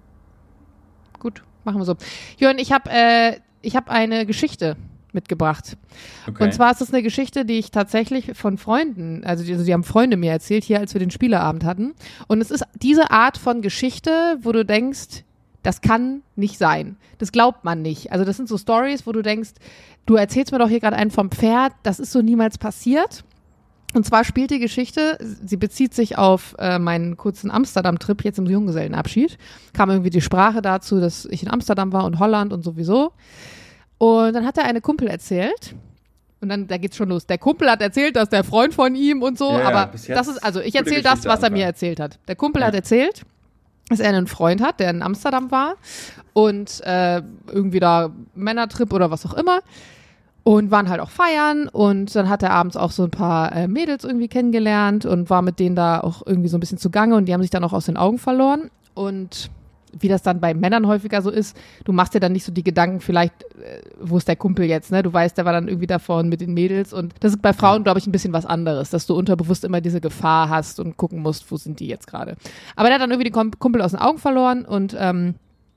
Gut, machen wir so. Jörn, ich habe äh, ich hab eine Geschichte mitgebracht. Okay. Und zwar ist es eine Geschichte, die ich tatsächlich von Freunden, also die, also die haben Freunde mir erzählt, hier als wir den Spieleabend hatten. Und es ist diese Art von Geschichte, wo du denkst, das kann nicht sein. Das glaubt man nicht. Also das sind so Stories, wo du denkst, du erzählst mir doch hier gerade einen vom Pferd, das ist so niemals passiert. Und zwar spielt die Geschichte, sie bezieht sich auf äh, meinen kurzen Amsterdam-Trip jetzt im Junggesellenabschied. Kam irgendwie die Sprache dazu, dass ich in Amsterdam war und Holland und sowieso. Und dann hat er eine Kumpel erzählt. Und dann, da geht's schon los. Der Kumpel hat erzählt, dass der Freund von ihm und so, ja, aber das ist, also ich erzähle das, was er mir erzählt hat. Der Kumpel ja. hat erzählt, dass er einen Freund hat, der in Amsterdam war und äh, irgendwie da Männertrip oder was auch immer und waren halt auch feiern und dann hat er abends auch so ein paar äh, Mädels irgendwie kennengelernt und war mit denen da auch irgendwie so ein bisschen zugange und die haben sich dann auch aus den Augen verloren und wie das dann bei Männern häufiger so ist, du machst dir dann nicht so die Gedanken, vielleicht, äh, wo ist der Kumpel jetzt, ne? Du weißt, der war dann irgendwie da vorne mit den Mädels und das ist bei Frauen, glaube ich, ein bisschen was anderes, dass du unterbewusst immer diese Gefahr hast und gucken musst, wo sind die jetzt gerade. Aber der hat dann irgendwie den Kumpel aus den Augen verloren und ähm,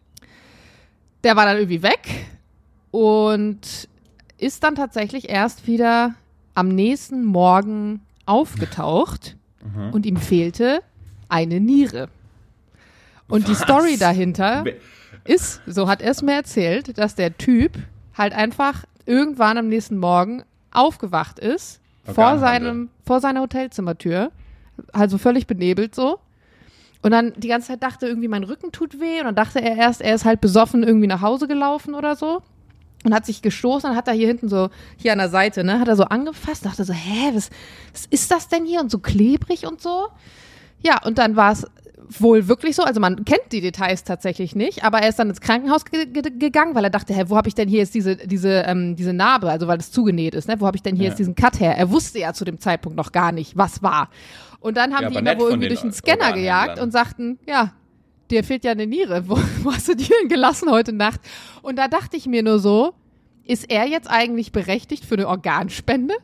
der war dann irgendwie weg und ist dann tatsächlich erst wieder am nächsten Morgen aufgetaucht mhm. und ihm fehlte eine Niere. Und Was? Die Story dahinter ist, so hat er es mir erzählt, dass der Typ halt einfach irgendwann am nächsten Morgen aufgewacht ist, vor, seinem, vor seiner Hotelzimmertür, also völlig benebelt so. Und dann die ganze Zeit dachte irgendwie, mein Rücken tut weh. Und dann dachte er erst, er ist halt besoffen irgendwie nach Hause gelaufen oder so. Und hat sich gestoßen und hat da hier hinten so, hier an der Seite, ne, hat er so angefasst, dachte so, hä, was, was ist das denn hier? Und so klebrig und so. Ja, und dann war es wohl wirklich so, also man kennt die Details tatsächlich nicht, aber er ist dann ins Krankenhaus ge- ge- gegangen, weil er dachte, hä, wo habe ich denn hier jetzt diese, diese, ähm, diese Narbe, also weil das zugenäht ist, ne, wo habe ich denn hier ja. jetzt diesen Cut her? Er wusste ja zu dem Zeitpunkt noch gar nicht, was war. Und dann haben ja, die ihn da wohl irgendwie durch den Scanner gejagt und sagten, ja, dir fehlt ja eine Niere. Wo, wo hast du die denn gelassen heute Nacht? Und da dachte ich mir nur so, ist er jetzt eigentlich berechtigt für eine Organspende?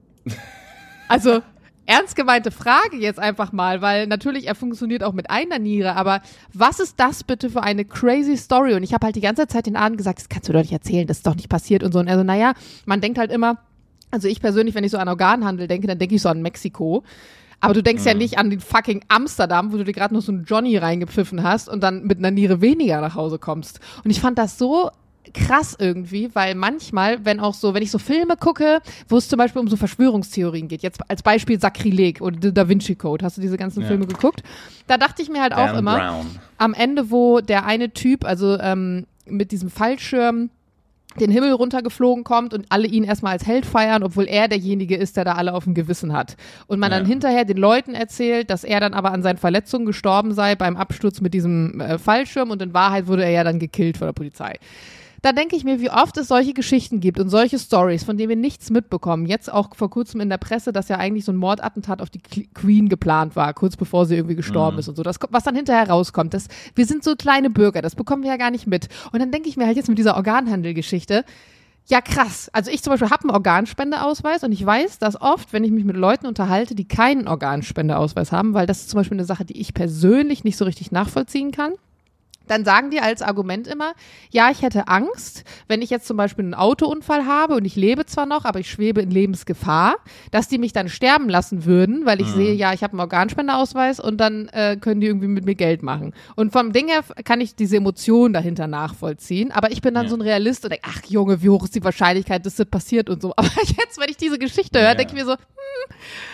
Also, ernst gemeinte Frage jetzt einfach mal, weil natürlich er funktioniert auch mit einer Niere, aber was ist das bitte für eine crazy Story? Und ich habe halt die ganze Zeit den Abend gesagt, das kannst du doch nicht erzählen, das ist doch nicht passiert und so. Und er so, naja, man denkt halt immer, also ich persönlich, wenn ich so an Organhandel denke, dann denke ich so an Mexiko. Aber du denkst mhm. ja nicht an den fucking Amsterdam, wo du dir gerade noch so einen Johnny reingepfiffen hast und dann mit einer Niere weniger nach Hause kommst. Und ich fand das so krass irgendwie, weil manchmal, wenn auch so, wenn ich so Filme gucke, wo es zum Beispiel um so Verschwörungstheorien geht, jetzt als Beispiel Sakrileg oder The Da Vinci Code, hast du diese ganzen ja. Filme geguckt? Da dachte ich mir halt Dan auch immer, Brown. Am Ende, wo der eine Typ, also ähm, mit diesem Fallschirm den Himmel runtergeflogen kommt und alle ihn erstmal als Held feiern, obwohl er derjenige ist, der da alle auf dem Gewissen hat. Und man ja. dann hinterher den Leuten erzählt, dass er dann aber an seinen Verletzungen gestorben sei beim Absturz mit diesem äh, Fallschirm und in Wahrheit wurde er ja dann gekillt von der Polizei. Da denke ich mir, wie oft es solche Geschichten gibt und solche Stories, von denen wir nichts mitbekommen. Jetzt auch vor kurzem in der Presse, dass ja eigentlich so ein Mordattentat auf die Queen geplant war, kurz bevor sie irgendwie gestorben mhm. ist und so. Das, was dann hinterher rauskommt, das, wir sind so kleine Bürger, das bekommen wir ja gar nicht mit. Und dann denke ich mir halt jetzt mit dieser Organhandelgeschichte, ja krass. Also ich zum Beispiel habe einen Organspendeausweis und ich weiß, dass oft, wenn ich mich mit Leuten unterhalte, die keinen Organspendeausweis haben, weil das ist zum Beispiel eine Sache, die ich persönlich nicht so richtig nachvollziehen kann, dann sagen die als Argument immer, ja, ich hätte Angst, wenn ich jetzt zum Beispiel einen Autounfall habe und ich lebe zwar noch, aber ich schwebe in Lebensgefahr, dass die mich dann sterben lassen würden, weil ich mhm. sehe, ja, ich habe einen Organspendeausweis und dann äh, können die irgendwie mit mir Geld machen. Und vom Ding her kann ich diese Emotionen dahinter nachvollziehen, aber ich bin dann ja. so ein Realist und denke, ach Junge, wie hoch ist die Wahrscheinlichkeit, dass das passiert und so. Aber jetzt, wenn ich diese Geschichte höre, ja. denke ich mir so, hm.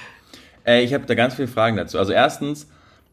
Ey, ich habe da ganz viele Fragen dazu. Also erstens,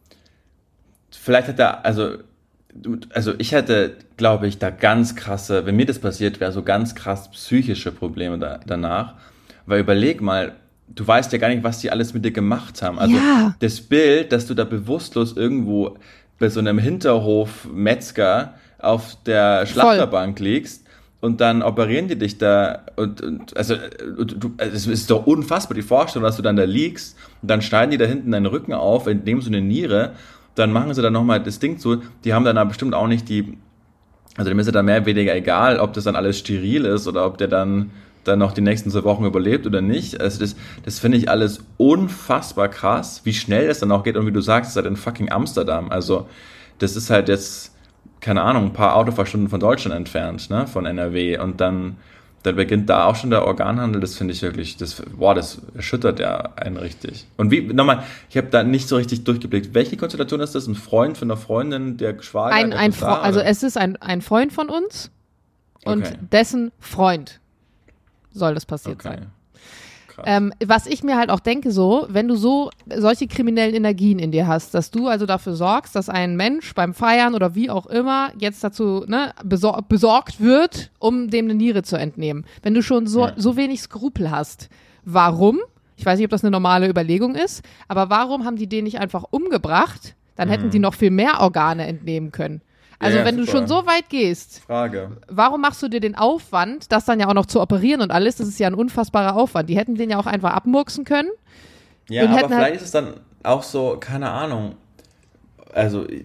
vielleicht hat er, also Also ich hätte, glaube ich, da ganz krasse, wenn mir das passiert wäre, so ganz krass psychische Probleme da, danach. Weil überleg mal, du weißt ja gar nicht, was die alles mit dir gemacht haben. Also ja. das Bild, dass du da bewusstlos irgendwo bei so einem Hinterhof Metzger auf der Schlachterbank Voll. liegst und dann operieren die dich da und, und also du, es ist doch unfassbar, die Vorstellung, dass du dann da liegst und dann schneiden die da hinten deinen Rücken auf, entnehmen so eine Niere. Dann machen sie dann nochmal das Ding zu, die haben dann aber bestimmt auch nicht die, also dem ist ja dann mehr oder weniger egal, ob das dann alles steril ist oder ob der dann, dann noch die nächsten zwei Wochen überlebt oder nicht. Also das, das finde ich alles unfassbar krass, wie schnell das dann auch geht und wie du sagst, es ist halt in fucking Amsterdam. Also das ist halt jetzt, keine Ahnung, ein paar Autofahrstunden von Deutschland entfernt, ne, von N R W und dann dann beginnt da auch schon der Organhandel, das finde ich wirklich, das, boah, das erschüttert ja einen richtig. Und wie, nochmal, ich habe da nicht so richtig durchgeblickt. Welche Konstellation ist das? Ein Freund von einer Freundin, der Schwager? Ein, der ein Fre- also es ist ein, ein Freund von uns und okay. dessen Freund soll das passiert okay. sein. Ähm, was ich mir halt auch denke so, wenn du so solche kriminellen Energien in dir hast, dass du also dafür sorgst, dass ein Mensch beim Feiern oder wie auch immer jetzt dazu ne, besor- besorgt wird, um dem eine Niere zu entnehmen. Wenn du schon so, ja. so wenig Skrupel hast, warum? Ich weiß nicht, ob das eine normale Überlegung ist, aber warum haben die den nicht einfach umgebracht? Dann mhm. hätten die noch viel mehr Organe entnehmen können. Also ja, wenn super. du schon so weit gehst, Frage. Warum machst du dir den Aufwand, das dann ja auch noch zu operieren und alles? Das ist ja ein unfassbarer Aufwand. Die hätten den ja auch einfach abmurksen können. Ja, aber vielleicht halt ist es dann auch so, keine Ahnung, also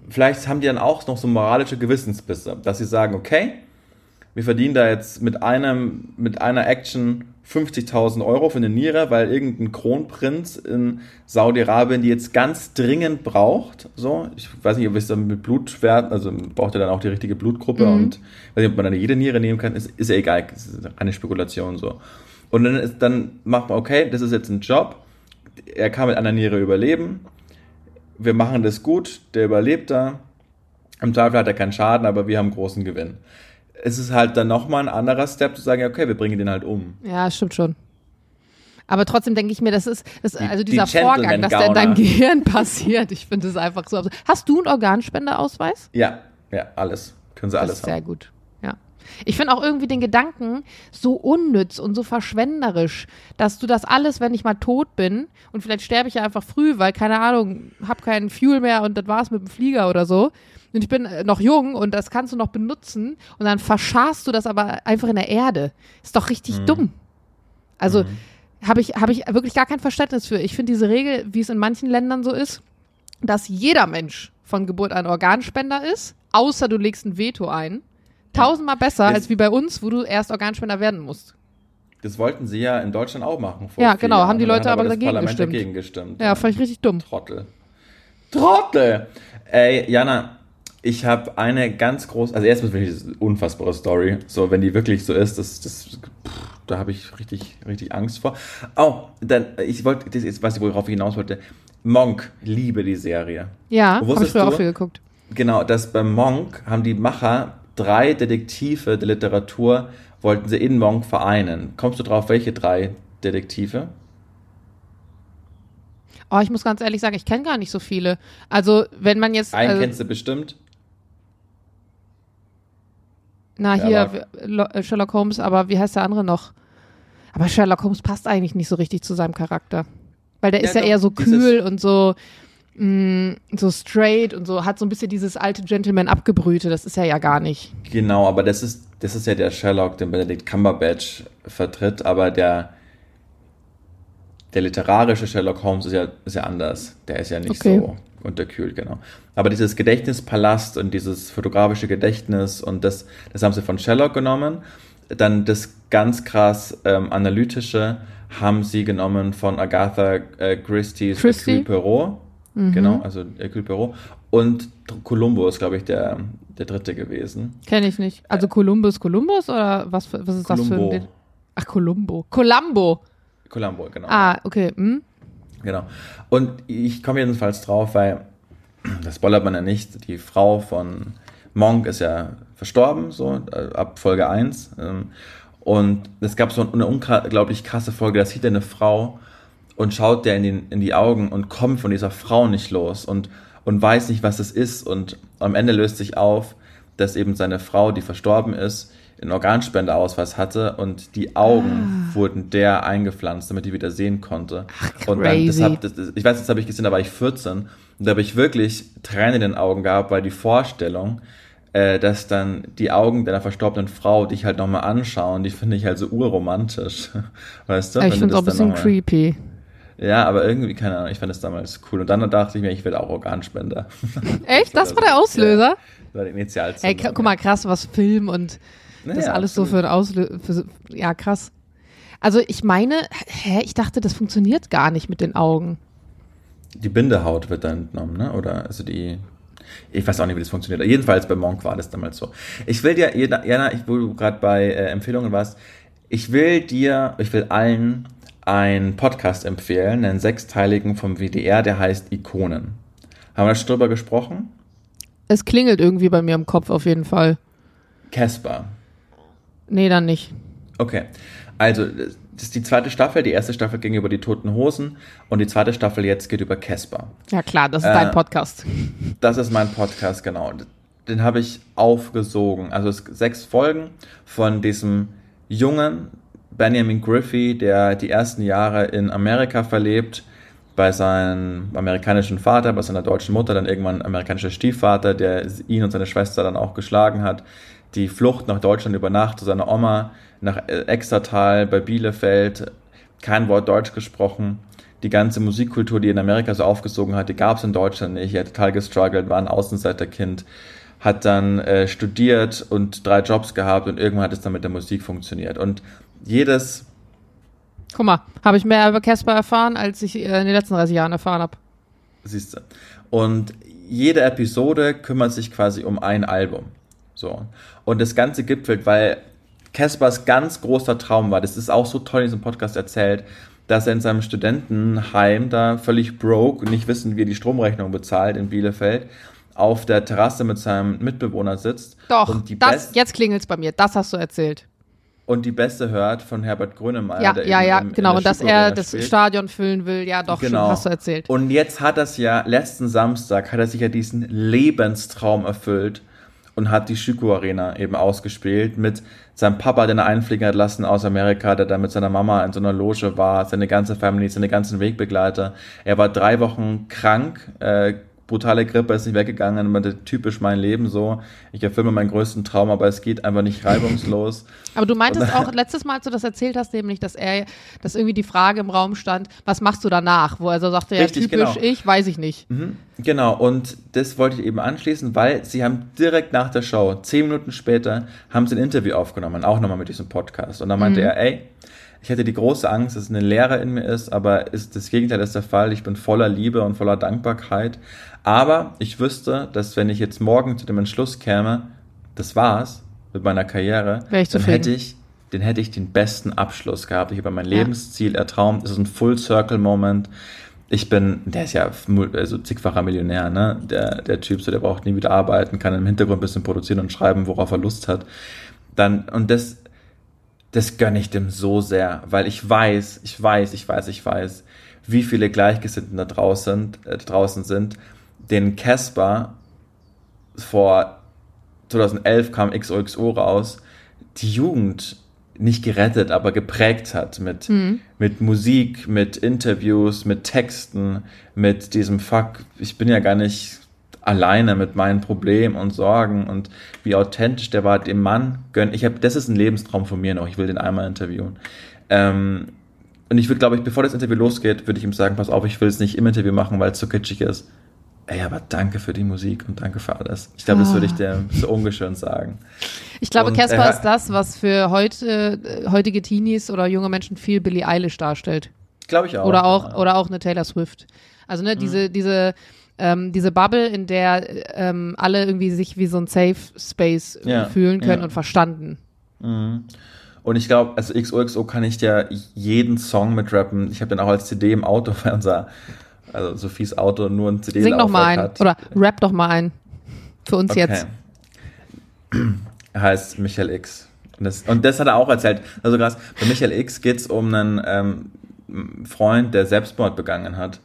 vielleicht haben die dann auch noch so moralische Gewissensbisse, dass sie sagen, okay, wir verdienen da jetzt mit einem, mit einer Action fünfzigtausend Euro für eine Niere, weil irgendein Kronprinz in Saudi-Arabien die jetzt ganz dringend braucht. So, ich weiß nicht, ob es dann mit Blutwerten, also braucht er dann auch die richtige Blutgruppe mhm. und weiß nicht, ob man dann jede Niere nehmen kann, ist, ist ja egal, das ist eine Spekulation so. Und dann ist, dann macht man, okay, das ist jetzt ein Job, er kann mit einer Niere überleben, wir machen das gut, der überlebt da, im Zweifel hat er keinen Schaden, aber wir haben großen Gewinn. Es ist halt dann nochmal ein anderer Step zu sagen, okay, wir bringen den halt um. Ja, stimmt schon. Aber trotzdem denke ich mir, das ist, das, die, also dieser die Vorgang, dass der in deinem Gehirn passiert, ich finde das einfach so absurd. Hast du einen Organspendeausweis? Ja, ja, alles. Können sie alles haben. Das ist sehr gut, ja. Ich finde auch irgendwie den Gedanken so unnütz und so verschwenderisch, dass du das alles, wenn ich mal tot bin, und vielleicht sterbe ich ja einfach früh, weil, keine Ahnung, hab keinen Fuel mehr und das war's mit dem Flieger oder so, und ich bin noch jung und das kannst du noch benutzen und dann verscharrst du das aber einfach in der Erde. Ist doch richtig mhm. dumm. Also mhm. habe ich, hab ich wirklich gar kein Verständnis für. Ich finde diese Regel, wie es in manchen Ländern so ist, dass jeder Mensch von Geburt an Organspender ist, außer du legst ein Veto ein. Tausendmal besser das, als wie bei uns, wo du erst Organspender werden musst. Das wollten sie ja in Deutschland auch machen. Vor ja, genau, Jahren. Haben die Leute aber, aber dagegen Parlament gestimmt. dagegen gestimmt. Ja, fand ich richtig dumm. Trottel. Trottel! Ey, Jana, ich habe eine ganz große, also erstmal finde ich das eine unfassbare Story. So, wenn die wirklich so ist, das, das, pff, da habe ich richtig, richtig Angst vor. Oh, dann, ich wollte, das ist, was ich worauf ich hinaus wollte. Monk, liebe die Serie. Ja, habe ich früher auch viel geguckt. Genau, dass bei Monk haben die Macher drei Detektive der Literatur, wollten sie in Monk vereinen. Kommst du drauf, welche drei Detektive? Oh, ich muss ganz ehrlich sagen, ich kenne gar nicht so viele. Also, wenn man jetzt... Einen also, kennst du bestimmt? Na, hier, Sherlock. Sherlock Holmes, aber wie heißt der andere noch? Aber Sherlock Holmes passt eigentlich nicht so richtig zu seinem Charakter. Weil der ja, ist ja doch, eher so kühl und so, mh, so straight und so, hat so ein bisschen dieses alte Gentleman-Abgebrühte, das ist er ja gar nicht. Genau, aber das ist, das ist ja der Sherlock, den Benedict Cumberbatch vertritt, aber der, der literarische Sherlock Holmes ist ja, ist ja anders. Der ist ja nicht okay. so unterkühlt, genau. Aber dieses Gedächtnispalast und dieses fotografische Gedächtnis und das, das haben sie von Sherlock genommen. Dann das ganz krass ähm, analytische haben sie genommen von Agatha äh, Christie's Christie? Hercule Poirot. Mhm. Genau, also Hercule Poirot. Und Columbo ist, glaube ich, der, der dritte gewesen. Kenne ich nicht. Also Columbus Columbus oder was, was ist Columbo. Das für ein... Ach, Columbo. Columbo. Columbo, genau. Ah, okay. Hm? Genau. Und ich komme jedenfalls drauf, weil, das spoilert man ja nicht, die Frau von Monk ist ja verstorben, so ab Folge eins. Und es gab so eine unglaublich krasse Folge, da sieht er eine Frau und schaut der in, den, in die Augen und kommt von dieser Frau nicht los und, und weiß nicht, was es ist. Und am Ende löst sich auf, dass eben seine Frau, die verstorben ist, einen Organspendeausweis hatte und die Augen ah. wurden der eingepflanzt, damit die wieder sehen konnte. Ach, und dann, das hab, das, ich weiß, das habe ich gesehen, da war ich vierzehn und da habe ich wirklich Tränen in den Augen gehabt, weil die Vorstellung, äh, dass dann die Augen deiner verstorbenen Frau dich halt nochmal anschauen, die finde ich halt so urromantisch. Weißt du? Ich finde es auch ein bisschen mal, creepy. Ja, aber irgendwie, keine Ahnung, ich fand das damals cool. Und dann dachte ich mir, ich werde auch Organspender. Echt? Das war der Auslöser? Ja, das war die Initialzündung. Ey, guck mal, krass, was Film und das ja, alles absolut. So für ein Auslöser. Ja, krass. Also ich meine, hä, ich dachte, das funktioniert gar nicht mit den Augen. Die Bindehaut wird dann entnommen, ne? Oder also die, ich weiß auch nicht, wie das funktioniert. Jedenfalls bei Monk war das damals so. Ich will dir, Jana, ich, wo du gerade bei äh, Empfehlungen warst, ich will dir, ich will allen einen Podcast empfehlen, einen sechsteiligen vom W D R, der heißt Ikonen. Haben wir schon drüber gesprochen? Es klingelt irgendwie bei mir im Kopf auf jeden Fall. Casper. Nee, dann nicht. Okay, also das ist die zweite Staffel. Die erste Staffel ging über die Toten Hosen und die zweite Staffel jetzt geht über Casper. Ja klar, das ist äh, dein Podcast. Das ist mein Podcast, genau. Den habe ich aufgesogen. Also es sind sechs Folgen von diesem jungen Benjamin Griffey, der die ersten Jahre in Amerika verlebt, bei seinem amerikanischen Vater, bei seiner deutschen Mutter, dann irgendwann ein amerikanischer Stiefvater, der ihn und seine Schwester dann auch geschlagen hat. Die Flucht nach Deutschland über Nacht zu seiner Oma, nach Extertal bei Bielefeld, kein Wort Deutsch gesprochen, die ganze Musikkultur, die in Amerika so aufgesogen hat, die gab es in Deutschland nicht. Er hat total gestruggelt, war ein Außenseiterkind, hat dann äh, studiert und drei Jobs gehabt und irgendwann hat es dann mit der Musik funktioniert. Und jedes... Guck mal, habe ich mehr über Casper erfahren, als ich äh, in den letzten dreißig Jahren erfahren habe. Siehst du. Und jede Episode kümmert sich quasi um ein Album. So. Und das Ganze gipfelt, weil Caspers ganz großer Traum war, das ist auch so toll in diesem Podcast erzählt, dass er in seinem Studentenheim da völlig broke und nicht wissen, wie er die Stromrechnung bezahlt in Bielefeld, auf der Terrasse mit seinem Mitbewohner sitzt. Doch, und die das, Best- jetzt klingelt's bei mir, das hast du erzählt. Und die Beste hört von Herbert Grönemeyer. Ja, der ja, eben ja, im, genau. in Und dass er Schoko-Arena das spielt. Stadion füllen will, ja doch, Genau. schon, hast du erzählt. Und jetzt hat er es ja, letzten Samstag hat er sich ja diesen Lebenstraum erfüllt und hat die Schoko-Arena eben ausgespielt mit seinem Papa, den er einfliegen hat lassen aus Amerika, der da mit seiner Mama in so einer Loge war, seine ganze Family, seine ganzen Wegbegleiter. Er war drei Wochen krank, äh, brutale Grippe, ist nicht weggegangen, meinte, typisch mein Leben so. Ich erfülle mir meinen größten Traum, aber es geht einfach nicht reibungslos. Aber du meintest auch letztes Mal, als du das erzählt hast, nämlich, dass er, dass irgendwie die Frage im Raum stand, was machst du danach? Wo er so sagte, ja, Richtig, typisch genau. ich, weiß ich nicht. Mhm, genau, und das wollte ich eben anschließen, weil sie haben direkt nach der Show, zehn Minuten später, haben sie ein Interview aufgenommen, auch nochmal mit diesem Podcast. Und dann meinte Mhm. er, ey, ich hatte die große Angst, dass eine Leere in mir ist, aber ist, das Gegenteil ist der Fall. Ich bin voller Liebe und voller Dankbarkeit. Aber ich wüsste, dass wenn ich jetzt morgen zu dem Entschluss käme, das war's mit meiner Karriere, Wär ich dann zufrieden. hätte ich, dann hätte ich den besten Abschluss gehabt. Ich habe mein Ja. Lebensziel ertraumt. Es ist ein Full-Circle-Moment. Ich bin, der ist ja also zigfacher Millionär, ne? Der, der Typ, so, der braucht nie wieder arbeiten, kann im Hintergrund ein bisschen produzieren und schreiben, worauf er Lust hat. Dann, und das, das gönne ich dem so sehr, weil ich weiß, ich weiß, ich weiß, ich weiß, wie viele Gleichgesinnten da draußen, äh, draußen sind, denen Casper vor zweitausendelf kam X O X O raus, die Jugend nicht gerettet, aber geprägt hat mit, Mhm. mit Musik, mit Interviews, mit Texten, mit diesem Fuck, ich bin ja gar nicht alleine mit meinen Problemen und Sorgen und wie authentisch der war, dem Mann gönnen. Ich habe, das ist ein Lebenstraum von mir noch, ich will den einmal interviewen. Ähm, und ich würde, glaube ich, bevor das Interview losgeht, würde ich ihm sagen, pass auf, ich will es nicht im Interview machen, weil es so kitschig ist. Ey, aber danke für die Musik und danke für alles. Ich glaube, das würde ich dir so ungeschönt sagen. Ich glaube, Und, Casper äh, ist das, was für heute, äh, heutige Teenies oder junge Menschen viel Billie Eilish darstellt. Glaube ich auch. Oder auch, ja. oder auch eine Taylor Swift. Also, ne, diese, diese, ähm, diese Bubble, in der ähm, alle irgendwie sich wie so ein Safe Space äh, Ja, fühlen können ja. und verstanden. Mhm. Und ich glaube, also X O X O kann ich ja jeden Song mitrappen. Ich habe den auch als C D im Auto, weil unser, also Sophies Auto nur ein C D-Laufwerk Sing doch mal ein. hat. Oder rap doch mal ein. Für uns Okay. jetzt. Er heißt Michael X. Und das, und das hat er auch erzählt. Also krass, bei Michael X geht es um einen ähm, Freund, der Selbstmord begangen hat.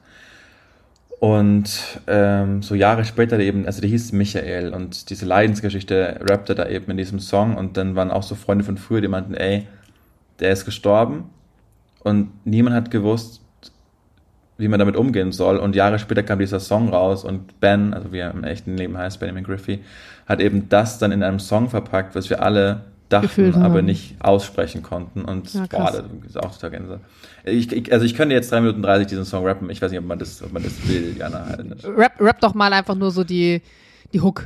Und ähm, so Jahre später eben, also der hieß Michael und diese Leidensgeschichte rappte da eben in diesem Song und dann waren auch so Freunde von früher, die meinten, ey, der ist gestorben und niemand hat gewusst, wie man damit umgehen soll und Jahre später kam dieser Song raus und Ben, also wie er im echten Leben heißt, Benjamin Griffey, hat eben das dann in einem Song verpackt, was wir alle Gefühlt dachten, aber haben. nicht aussprechen konnten und Ja, boah, krass. das ist auch total Gänse. Ich, ich, also ich könnte jetzt drei Minuten dreißig diesen Song rappen, ich weiß nicht, ob man das, ob man das will, Jana, halt nicht. Rap, rap doch mal einfach nur so die, die Hook.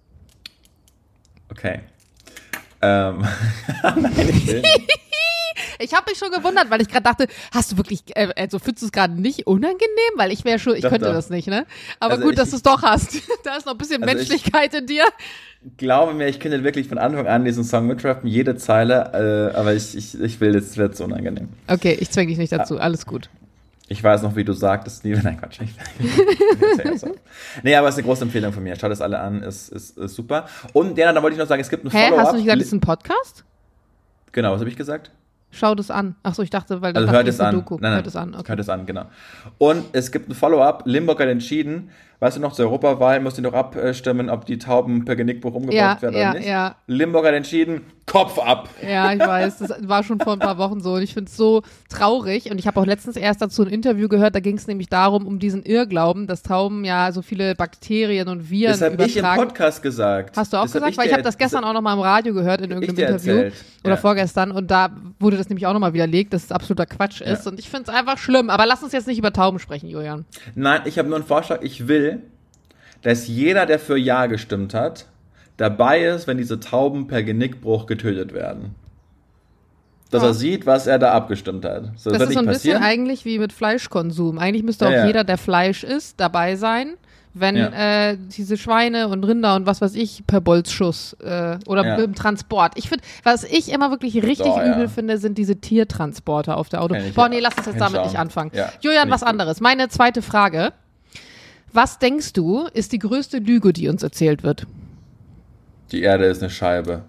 Okay. Ähm, nein, ich will nicht. Ich habe mich schon gewundert, weil ich gerade dachte, hast du wirklich, äh, also findest du es gerade nicht unangenehm? Weil ich wäre schon, ich Doch, könnte doch. das nicht, ne? Aber Also gut, ich- dass du es doch hast. Da ist noch ein bisschen Also ich- Menschlichkeit in dir. Glaube mir, ich könnte wirklich von Anfang an diesen Song mitrappen, jede Zeile, äh, aber ich, ich, ich will, jetzt wird es unangenehm. Okay, ich zwänge dich nicht dazu, alles gut. Ich weiß noch, wie du sagtest, nie, nein, Quatsch, nicht. Ich erzähl jetzt so. Nee, aber es ist eine große Empfehlung von mir. Schaut das alle an, ist, ist, ist super. Und ja, dann wollte ich noch sagen, es gibt ein Hä, Follow-up. hast du nicht gesagt, das ist ein Podcast? Genau, was habe ich gesagt? Schau das an. Achso, ich dachte, weil das Also dachte hört ich, es eine an. Doku. Nein, nein, Hört es an, okay. Hört es an, genau. Und es gibt ein Follow-up. Limburg hat entschieden, weißt du noch, zur Europawahl mussten die noch abstimmen, ob die Tauben per Genickbruch umgebracht Ja, werden ja, oder nicht. ja. Limburg hat entschieden, Kopf ab. Ja, ich weiß, das war schon vor ein paar Wochen so und ich finde es so traurig und ich habe auch letztens erst dazu ein Interview gehört, da ging es nämlich darum, um diesen Irrglauben, dass Tauben ja so viele Bakterien und Viren Das habe ich im übertragen. Podcast gesagt. Hast du auch Das hab gesagt? ich Weil ich dir habe das er- gestern auch nochmal im Radio gehört in ich irgendeinem dir Interview erzählt. oder Ja. vorgestern und da wurde das nämlich auch nochmal widerlegt, dass es absoluter Quatsch ist Ja. und ich finde es einfach schlimm. Aber lass uns jetzt nicht über Tauben sprechen, Julian. Nein, ich habe nur einen Vorschlag. Ich will, dass jeder, der für Ja gestimmt hat, dabei ist, wenn diese Tauben per Genickbruch getötet werden. Dass Ja. er sieht, was er da abgestimmt hat. So, Das wird ist so ein nicht bisschen passieren. eigentlich wie mit Fleischkonsum. Eigentlich müsste auch Ja, ja. jeder, der Fleisch isst, dabei sein, wenn Ja. äh, diese Schweine und Rinder und was weiß ich per Bolzschuss äh, oder Ja. im Transport. Ich finde, was ich immer wirklich richtig Oh, ja. übel finde, sind diese Tiertransporter auf der Auto. Kenn ich, Boah, ja. nee, lass uns jetzt damit Hinschauen. nicht anfangen. Ja, Julian, finde was ich gut. anderes. Meine zweite Frage. Was denkst du, ist die größte Lüge, die uns erzählt wird? Die Erde ist eine Scheibe.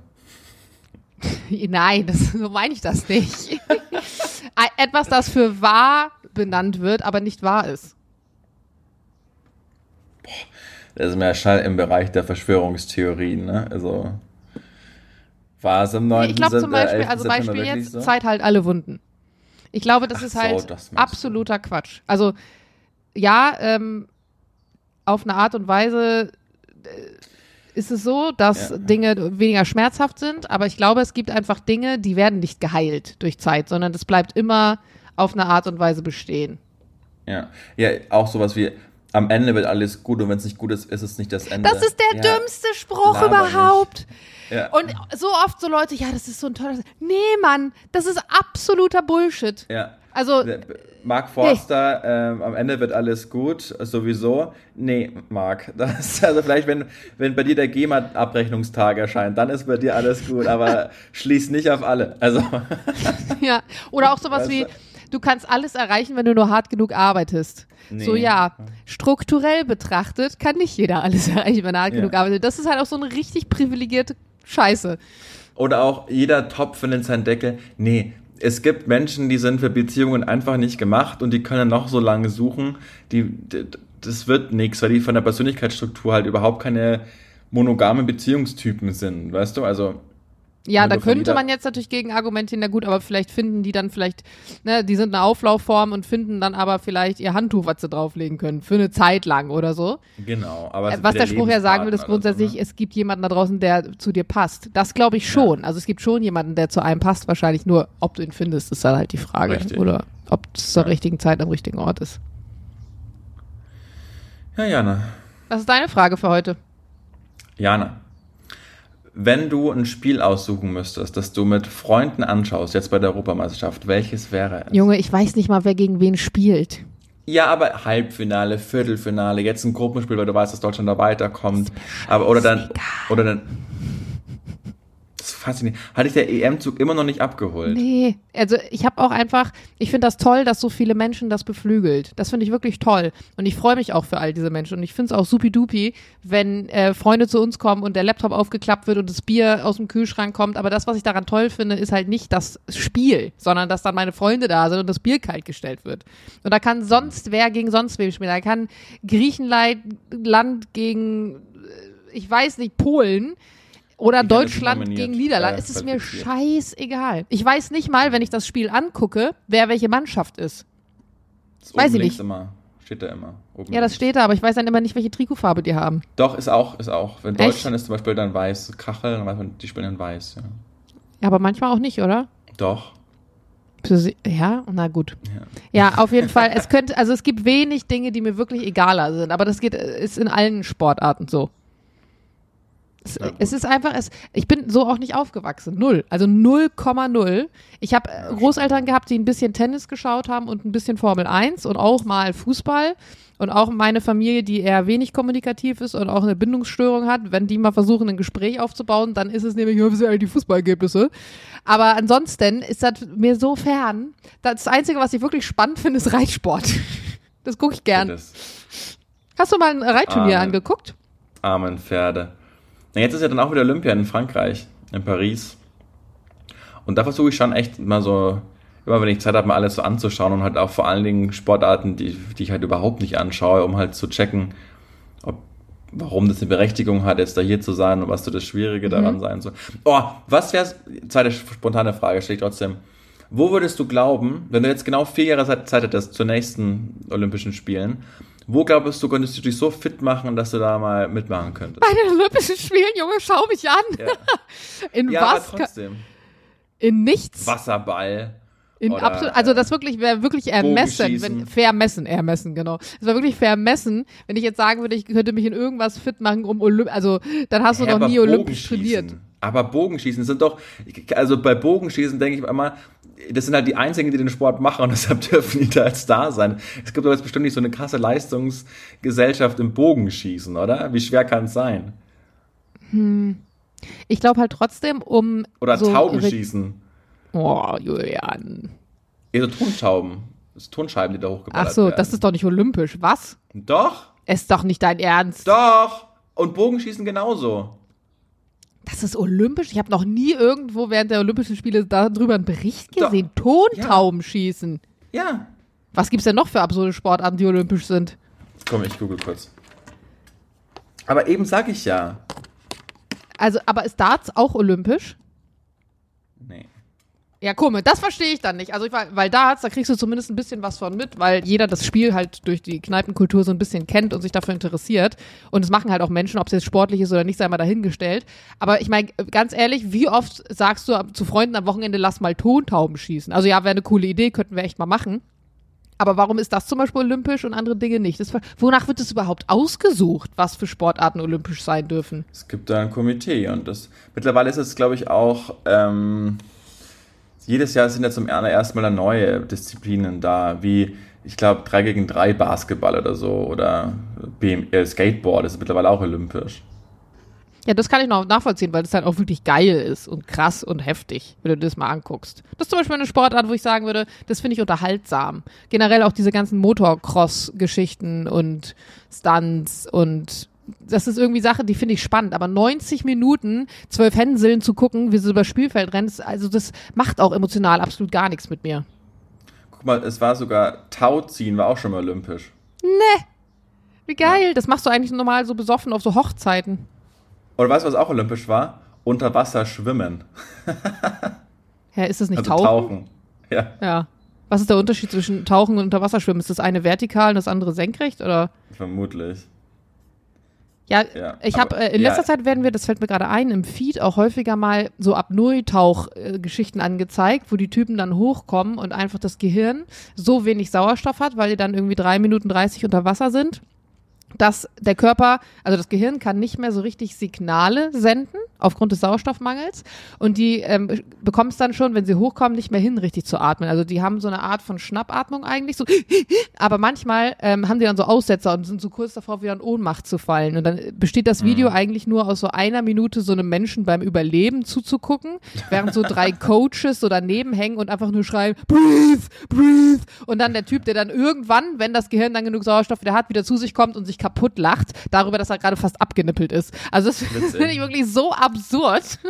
Nein, das, so meine ich das nicht. Etwas, das für wahr benannt wird, aber nicht wahr ist. Das ist mehr Schall im Bereich der Verschwörungstheorien, ne? Also war es im neunten Ich glaube zum Beispiel, elften also September Beispiel wirklich jetzt, so? Zeit halt alle Wunden. Ich glaube, das Ach ist so, halt das meinst du. absoluter Quatsch. Also ja, ähm, auf eine Art und Weise äh, ist es so, dass Ja. Dinge weniger schmerzhaft sind, aber ich glaube, es gibt einfach Dinge, die werden nicht geheilt durch Zeit, sondern das bleibt immer auf eine Art und Weise bestehen. Ja. Ja, auch sowas wie am Ende wird alles gut und wenn es nicht gut ist, ist es nicht das Ende. Das ist der ja. dümmste Spruch Laber überhaupt. Ja. Und so oft so Leute, ja, das ist so ein tolles. Nee, Mann, das ist absoluter Bullshit. ja. Also, Der- Mark Forster, ähm, am Ende wird alles gut, sowieso. Nee, Mark, das ist also vielleicht, wenn, wenn bei dir der GEMA-Abrechnungstag erscheint, dann ist bei dir alles gut, aber schließ nicht auf alle. Also, ja. Oder auch sowas Weißt wie, du? du kannst alles erreichen, wenn du nur hart genug arbeitest. Nee. So, ja, strukturell betrachtet kann nicht jeder alles erreichen, wenn er hart Ja. genug arbeitet. Das ist halt auch so eine richtig privilegierte Scheiße. oder auch jeder Topf in seinen Deckel. Nee, es gibt Menschen, die sind für Beziehungen einfach nicht gemacht und die können noch so lange suchen. Die, die, das wird nichts, weil die von der Persönlichkeitsstruktur halt überhaupt keine monogamen Beziehungstypen sind, weißt du? Also Ja, Wenn da du von könnte jeder- man jetzt natürlich gegen argumentieren, na gut, aber vielleicht finden die dann vielleicht, ne, die sind eine Auflaufform und finden dann aber vielleicht ihr Handtuch, was sie drauflegen können, für eine Zeit lang oder so. genau. Aber Äh, Was der Spruch ja sagen will, ist grundsätzlich, ne? es gibt jemanden da draußen, der zu dir passt. Das glaube ich schon. Also es gibt schon jemanden, der zu einem passt, wahrscheinlich nur, ob du ihn findest, ist dann halt die Frage. Richtig. Oder ob es zur Ja. richtigen Zeit am richtigen Ort ist. Ja, Jana. Was ist deine Frage für heute? Jana, wenn du ein Spiel aussuchen müsstest, das du mit Freunden anschaust, jetzt bei der Europameisterschaft, welches wäre es? Junge, ich weiß nicht mal, wer gegen wen spielt. Ja, aber Halbfinale, Viertelfinale, jetzt ein Gruppenspiel, weil du weißt, dass Deutschland da weiterkommt. Aber oder dann, oder dann. Das ist faszinierend. Hatte ich der E M-Zug immer noch nicht abgeholt. Nee, also ich habe auch einfach, ich finde das toll, dass so viele Menschen das beflügelt. Das finde ich wirklich toll. Und ich freue mich auch für all diese Menschen. Und ich finde es auch supidupi, wenn äh, Freunde zu uns kommen und der Laptop aufgeklappt wird und das Bier aus dem Kühlschrank kommt. Aber das, was ich daran toll finde, ist halt nicht das Spiel, sondern dass dann meine Freunde da sind und das Bier kalt gestellt wird. Und da kann sonst wer gegen sonst wem spielen. Da kann Griechenland Land gegen, äh, ich weiß nicht, Polen. Oder Ich werde Deutschland nominiert, gegen Niederlande. äh, es ist mir qualifiziert. scheißegal. Ich weiß nicht mal, wenn ich das Spiel angucke, wer welche Mannschaft ist. Das ist weiß oben ich links nicht. Immer. Steht da immer. Oben Ja, das links. steht da, aber ich weiß dann immer nicht, welche Trikotfarbe die haben. Doch, ist auch, ist auch. Wenn Echt? Deutschland ist zum Beispiel dann weiß, Kachel, dann weiß man, die spielen in weiß. Ja. Ja, aber manchmal auch nicht, oder? Doch. Für sie- Ja, na gut. Ja. Ja, auf jeden Fall. Es könnte, also es gibt wenig Dinge, die mir wirklich egaler sind, aber das geht, ist in allen Sportarten so. Es, Ja, gut. es ist einfach, es, ich bin so auch nicht aufgewachsen. Null. Also null Komma null. Ich habe äh, Großeltern gehabt, die ein bisschen Tennis geschaut haben und ein bisschen Formel eins und auch mal Fußball. Und auch meine Familie, die eher wenig kommunikativ ist und auch eine Bindungsstörung hat, wenn die mal versuchen, ein Gespräch aufzubauen, dann ist es nämlich, ja, was sind eigentlich die Fußballergebnisse? Aber ansonsten ist das mir so fern. Das Einzige, was ich wirklich spannend finde, ist Reitsport. Das gucke ich gern. Das Hast du mal ein Reitturnier Ah, angeguckt? armen Pferde. Na, jetzt ist ja dann auch wieder Olympia in Frankreich, in Paris. Und da versuche ich schon echt mal so, immer wenn ich Zeit habe, mal alles so anzuschauen und halt auch vor allen Dingen Sportarten, die, die ich halt überhaupt nicht anschaue, um halt zu checken, ob, warum das eine Berechtigung hat, jetzt da hier zu sein und was so das Schwierige daran mhm. sein soll. Oh, was wär's, zweite spontane Frage, stelle ich trotzdem. Wo würdest du glauben, wenn du jetzt genau vier Jahre Zeit hättest zur nächsten Olympischen Spielen, wo glaubst du, könntest du dich so fit machen, dass du da mal mitmachen könntest? Bei den Olympischen Spielen, Junge, schau mich an. Ja, in ja was? Aber trotzdem. In nichts. Wasserball. In oder, absolut, also das wirklich wäre wirklich ermessen, wenn, vermessen, ermessen, genau. Es war wirklich vermessen, wenn ich jetzt sagen würde, ich könnte mich in irgendwas fit machen, um Olymp, also dann hast du ja, noch nie olympisch trainiert. Aber Bogenschießen sind doch, also bei Bogenschießen denke ich immer, das sind halt die einzigen, die den Sport machen und deshalb dürfen die da jetzt da sein. Es gibt aber jetzt bestimmt nicht so eine krasse Leistungsgesellschaft im Bogenschießen, oder? Wie schwer kann es sein? Hm. Ich glaube halt trotzdem, um Oder so Taubenschießen. Oh, Julian. Ja, so Tontauben. Das sind Tonscheiben, die da hochgeballert Ach so, werden. das ist doch nicht olympisch. Was? Doch. Ist doch nicht dein Ernst. Doch. Und Bogenschießen genauso. Das ist olympisch? Ich habe noch nie irgendwo während der Olympischen Spiele darüber einen Bericht gesehen. Doch. Tontaubenschießen. Ja. Was gibt's denn noch für absurde Sportarten, die olympisch sind? Komm, ich google kurz. Aber eben sag ich ja. Also, aber ist Darts auch olympisch? Nee. Ja, komisch, das verstehe ich dann nicht. Also, ich, weil Darts, da kriegst du zumindest ein bisschen was von mit, weil jeder das Spiel halt durch die Kneipenkultur so ein bisschen kennt und sich dafür interessiert. Und es machen halt auch Menschen, ob es jetzt sportlich ist oder nicht, sei mal dahingestellt. Aber ich meine, ganz ehrlich, wie oft sagst du zu Freunden am Wochenende, lass mal Tontauben schießen? Also ja, wäre eine coole Idee, könnten wir echt mal machen. Aber warum ist das zum Beispiel olympisch und andere Dinge nicht? Das, wonach wird es überhaupt ausgesucht, was für Sportarten olympisch sein dürfen? Es gibt da ein Komitee und das mittlerweile ist es, glaube ich, auch ähm, jedes Jahr sind ja zum ersten Mal neue Disziplinen da, wie ich glaube drei gegen drei Basketball oder so oder B M, äh, Skateboard ist mittlerweile auch olympisch. Ja, das kann ich noch nachvollziehen, weil das halt auch wirklich geil ist und krass und heftig, wenn du dir das mal anguckst. Das ist zum Beispiel eine Sportart, wo ich sagen würde, das finde ich unterhaltsam. Generell auch diese ganzen Motocross-Geschichten und Stunts und das ist irgendwie Sache, die finde ich spannend. Aber neunzig Minuten, zwölf Hänseln zu gucken, wie sie über das Spielfeld rennen, also das macht auch emotional absolut gar nichts mit mir. Guck mal, es war sogar Tauziehen, war auch schon mal olympisch. Ne, wie geil. Ja. Das machst du eigentlich normal so besoffen auf so Hochzeiten. Oder weißt du, was auch olympisch war? Unter Wasser schwimmen. Ja, ist das nicht also Tauchen? Tauchen. Ja. Ja. Was ist der Unterschied zwischen Tauchen und Unterwasserschwimmen? Ist das eine vertikal und das andere senkrecht, oder? Vermutlich. Ja, ja, ich habe äh, in letzter ja. Zeit werden wir, das fällt mir gerade ein, im Feed auch häufiger mal so Apnoe-Tauch-Geschichten angezeigt, wo die Typen dann hochkommen und einfach das Gehirn so wenig Sauerstoff hat, weil die dann irgendwie drei Minuten dreißig unter Wasser sind, dass der Körper, also das Gehirn kann nicht mehr so richtig Signale senden aufgrund des Sauerstoffmangels und die ähm, bekommen es dann schon, wenn sie hochkommen, nicht mehr hin, richtig zu atmen. Also die haben so eine Art von Schnappatmung eigentlich, so, aber manchmal ähm, haben die dann so Aussetzer und sind so kurz davor, wieder in Ohnmacht zu fallen. Und dann besteht das Video mhm. eigentlich nur aus so einer Minute so einem Menschen beim Überleben zuzugucken, während so drei Coaches so daneben hängen und einfach nur schreien, breathe, breathe. Und dann der Typ, der dann irgendwann, wenn das Gehirn dann genug Sauerstoff wieder hat, wieder zu sich kommt und sich kaputt lacht, darüber, dass er gerade fast abgenippelt ist. Also das finde ich wirklich so absurd.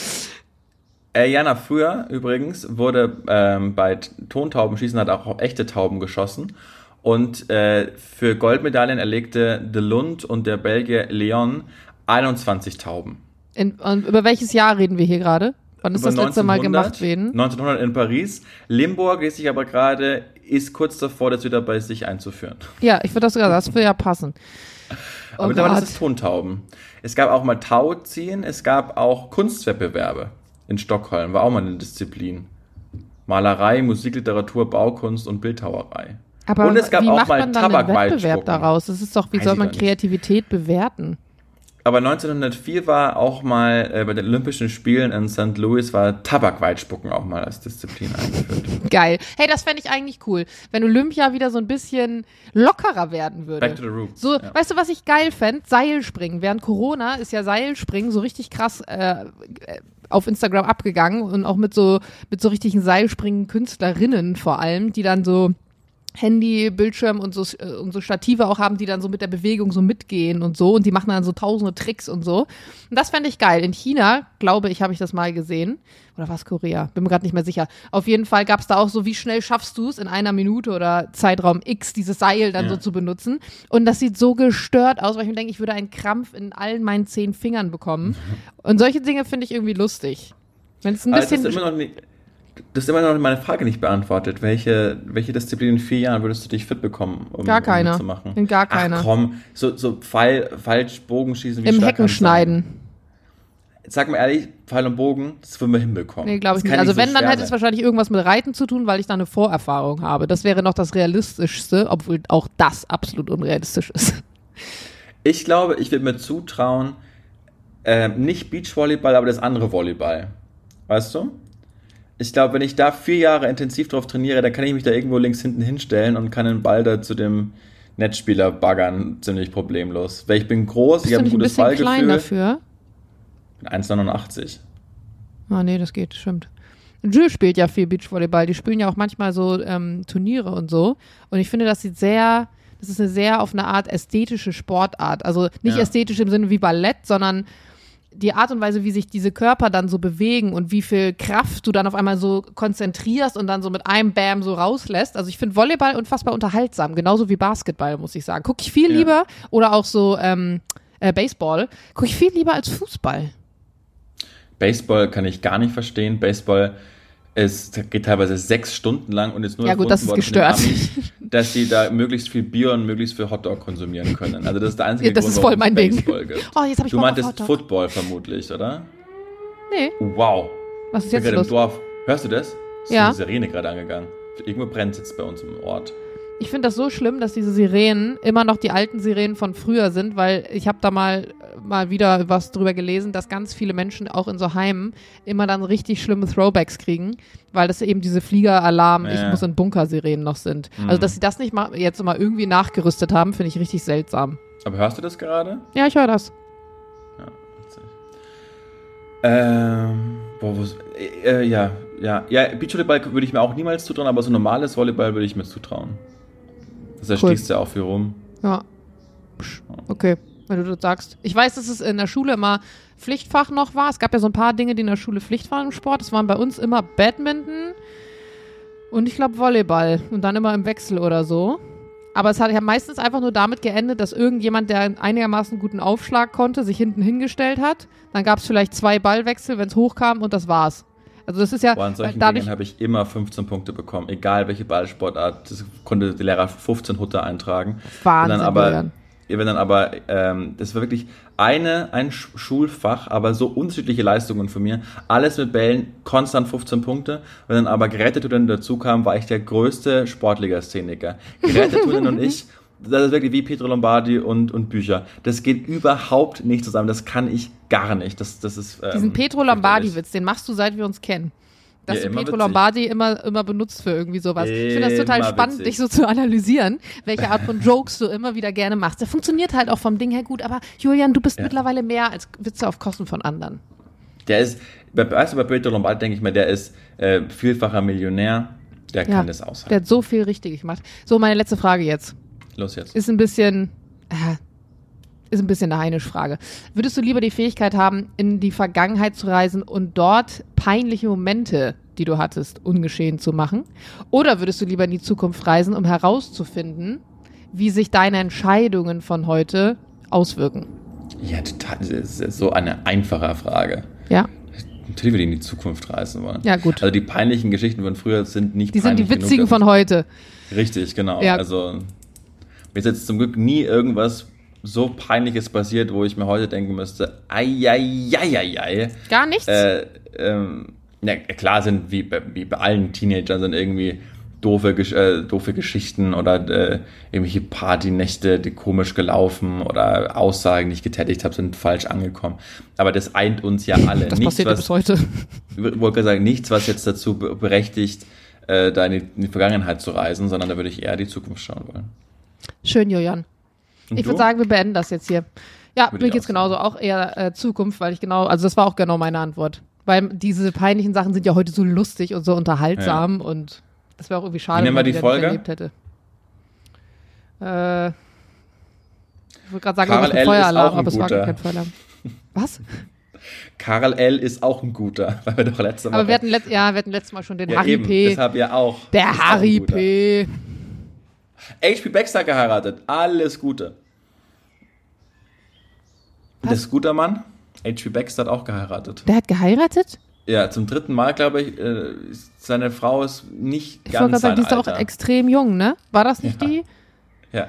Äh, Jana, früher übrigens wurde ähm, bei Tontaubenschießen hat auch echte Tauben geschossen und äh, für Goldmedaillen erlegte de Lund und der Belgier Leon einundzwanzig Tauben. In, und über welches Jahr reden wir hier gerade? Wann ist über das letzte Mal gemacht worden? neunzehnhundert in Paris. Limburg ist sich aber gerade, ist kurz davor, das wieder bei sich einzuführen. Ja, ich würde das sogar, das würde ja passen. Aber oh mittlerweile ist es Tontauben. Es gab auch mal Tauziehen, es gab auch Kunstwettbewerbe in Stockholm, war auch mal eine Disziplin. Malerei, Musik, Literatur, Baukunst und Bildhauerei. Aber und es gab wie auch macht mal man dann einen Wettbewerb Tabakweitspucken. daraus? Das ist doch, wie Weiß soll ich man doch Kreativität bewerten? Aber neunzehnhundertvier war auch mal äh, bei den Olympischen Spielen in Sankt Louis war Tabakweitspucken auch mal als Disziplin eingeführt. Geil. Hey, das fände ich eigentlich cool, wenn Olympia wieder so ein bisschen lockerer werden würde. Back to the roots. So, ja. Weißt du, was ich geil fände? Seilspringen. Während Corona ist ja Seilspringen so richtig krass äh, auf Instagram abgegangen und auch mit so, mit so richtigen Seilspringen-Künstlerinnen vor allem, die dann so Handy, Bildschirm und so, und so Stative auch haben, die dann so mit der Bewegung so mitgehen und so und die machen dann so tausende Tricks und so. Und das fände ich geil. In China, glaube ich, habe ich das mal gesehen. Oder war es Korea? Bin mir gerade nicht mehr sicher. Auf jeden Fall gab es da auch so, wie schnell schaffst du es in einer Minute oder Zeitraum X, dieses Seil dann ja. so zu benutzen. Und das sieht so gestört aus, weil ich mir denke, ich würde einen Krampf in allen meinen zehn Fingern bekommen. Und solche Dinge finde ich irgendwie lustig. Wenn es ein bisschen... Also das ist immer noch nicht Das ist immer noch meine Frage nicht beantwortet. Welche, welche Disziplin in vier Jahren würdest du dich fit bekommen, um, gar keine. um zu machen? In gar keine. Ach komm, so, so Pfeil, falsch Bogenschießen. Wie Im stark Heckenschneiden. Sag mal ehrlich, Pfeil und Bogen, das würden wir hinbekommen. Nee, glaube ich nicht. Also nicht wenn, so dann hätte es wahrscheinlich irgendwas mit Reiten zu tun, weil ich da eine Vorerfahrung habe. Das wäre noch das Realistischste, obwohl auch das absolut unrealistisch ist. Ich glaube, ich würde mir zutrauen, äh, nicht Beachvolleyball, aber das andere Volleyball. Weißt du? Ich glaube, wenn ich da vier Jahre intensiv drauf trainiere, dann kann ich mich da irgendwo links hinten hinstellen und kann den Ball da zu dem Netzspieler baggern, ziemlich problemlos. Weil ich bin groß, Bist ich habe ein gutes Ballgefühl. Bist du nicht ein bisschen klein dafür? eins Komma neunundachtzig. Ah, nee, das geht, stimmt. Jules spielt ja viel Beachvolleyball. Die spielen ja auch manchmal so ähm, Turniere und so. Und ich finde, das sieht sehr, das ist eine sehr auf eine Art ästhetische Sportart. Also nicht ja. ästhetisch im Sinne wie Ballett, sondern die Art und Weise, wie sich diese Körper dann so bewegen und wie viel Kraft du dann auf einmal so konzentrierst und dann so mit einem Bam so rauslässt. Also ich finde Volleyball unfassbar unterhaltsam, genauso wie Basketball, muss ich sagen. Gucke ich viel ja. lieber oder auch so ähm, äh, Baseball, gucke ich viel lieber als Fußball. Baseball kann ich gar nicht verstehen. Baseball ist, geht teilweise sechs Stunden lang und ist nur ja, gut, das ist gestört. Amis, dass sie da möglichst viel Bier und möglichst viel Hotdog konsumieren können. Also das ist der einzige ja, das Grund, ist voll mein Ding. Gibt. Oh, jetzt hab ich du Bock meintest auf Hotdog. Football vermutlich, oder? Nee. Wow. Was ist jetzt los? Im Dorf. Hörst du das? Es ist ja. eine Sirene gerade angegangen. Irgendwo brennt es jetzt bei uns im Ort. Ich finde das so schlimm, dass diese Sirenen immer noch die alten Sirenen von früher sind, weil ich habe da mal, mal wieder was drüber gelesen, dass ganz viele Menschen auch in so Heimen immer dann richtig schlimme Throwbacks kriegen, weil das eben diese Fliegeralarm, ja. ich muss in Bunker-Sirenen noch sind. Mhm. Also, dass sie das nicht mal jetzt mal irgendwie nachgerüstet haben, finde ich richtig seltsam. Aber hörst du das gerade? Ja, ich höre das. Ja, witzig. Ähm, boah, wo, äh, ja, ja, ja, Beachvolleyball würde ich mir auch niemals zutrauen, aber so normales Volleyball würde ich mir zutrauen. Das erschließt cool. ja auch viel rum. Ja. Okay, wenn du das sagst. Ich weiß, dass es in der Schule immer Pflichtfach noch war. Es gab ja so ein paar Dinge, die in der Schule Pflicht waren im Sport. Es waren bei uns immer Badminton und ich glaube Volleyball und dann immer im Wechsel oder so. Aber es hat ja meistens einfach nur damit geendet, dass irgendjemand, der einen einigermaßen guten Aufschlag konnte, sich hinten hingestellt hat. Dann gab es vielleicht zwei Ballwechsel, wenn es hochkam und das war's. Also das ist ja... Boah, an solchen dadurch, Dingen habe ich immer fünfzehn Punkte bekommen, egal welche Ballsportart, das konnte der Lehrer fünfzehn Hutter eintragen. Wahnsinn, wenn dann aber, wenn dann aber ähm, das war wirklich eine, ein Schulfach, aber so unterschiedliche Leistungen von mir, alles mit Bällen, konstant fünfzehn Punkte, wenn dann aber Geräteturnen dazu kam, war ich der größte Sportliga-Szeniker. Geräteturnen und ich, das ist wirklich wie Pietro Lombardi und, und Bücher. Das geht überhaupt nicht zusammen. Das kann ich gar nicht. Das, das ist, ähm, diesen Pietro Lombardi-Witz, den machst du, seit wir uns kennen. Dass ja, du Pietro witzig. Lombardi immer, immer benutzt für irgendwie sowas. Immer ich finde das total spannend, witzig. Dich so zu analysieren, welche Art von Jokes du immer wieder gerne machst. Der funktioniert halt auch vom Ding her gut, aber Julian, du bist ja. mittlerweile mehr als Witze auf Kosten von anderen. Der ist, weißt du, bei Pietro Lombardi denke ich mir, der ist äh, vielfacher Millionär, der ja, kann das aushalten. Der hat so viel richtig gemacht. So, meine letzte Frage jetzt. Los jetzt. Ist ein bisschen, äh, ist ein bisschen eine Heinisch-Frage. Würdest du lieber die Fähigkeit haben, in die Vergangenheit zu reisen und dort peinliche Momente, die du hattest, ungeschehen zu machen? Oder würdest du lieber in die Zukunft reisen, um herauszufinden, wie sich deine Entscheidungen von heute auswirken? Ja, total. Das ist so eine einfache Frage. Ja. Natürlich würde ich in die Zukunft reisen wollen. Ja, gut. Also die peinlichen Geschichten von früher sind nicht die peinlich. Die sind die witzigen genug, von heute. Richtig, genau. Ja. Also mir ist jetzt zum Glück nie irgendwas so Peinliches passiert, wo ich mir heute denken müsste, ei. Gar nichts? Äh, ähm, ja, klar sind, wie bei, wie bei allen Teenagern, sind irgendwie doofe, äh, doofe Geschichten oder äh, irgendwelche Partynächte, die komisch gelaufen oder Aussagen, die ich getätigt habe, sind falsch angekommen. Aber das eint uns ja alle. Das nichts, passiert ja bis heute. Ich wollte sagen, nichts, was jetzt dazu berechtigt, äh, da in die, in die Vergangenheit zu reisen, sondern da würde ich eher die Zukunft schauen wollen. Schön, Julian. Und ich du? würde sagen, wir beenden das jetzt hier. Ja, Würde mir geht's genauso. Auch eher äh, Zukunft, weil ich genau, also das war auch genau meine Antwort. Weil diese peinlichen Sachen sind ja heute so lustig und so unterhaltsam ja. und das wäre auch irgendwie schade, wenn man die die das Folge nicht erlebt hätte. Äh, ich wollte gerade sagen, Karl ein L. Feueralarm, ist auch ein aber es war guter. gar kein Feueralarm. Was? Karl L. ist auch ein guter, weil wir doch letzte Woche... Aber wir hatten, let- ja, wir hatten letztes Mal schon den ja, Harry eben, P. deshalb ja auch. Der Ist auch ein Harry guter. P. H P Baxter geheiratet. Alles Gute. Was? Das ist guter Mann. H P Baxter hat auch geheiratet. Der hat geheiratet? Ja, zum dritten Mal, glaube ich. Äh, seine Frau ist nicht Ich wollte ganz gerade sagen, sein die ist doch auch Alter. extrem jung, ne? War das nicht Ja. die? Ja.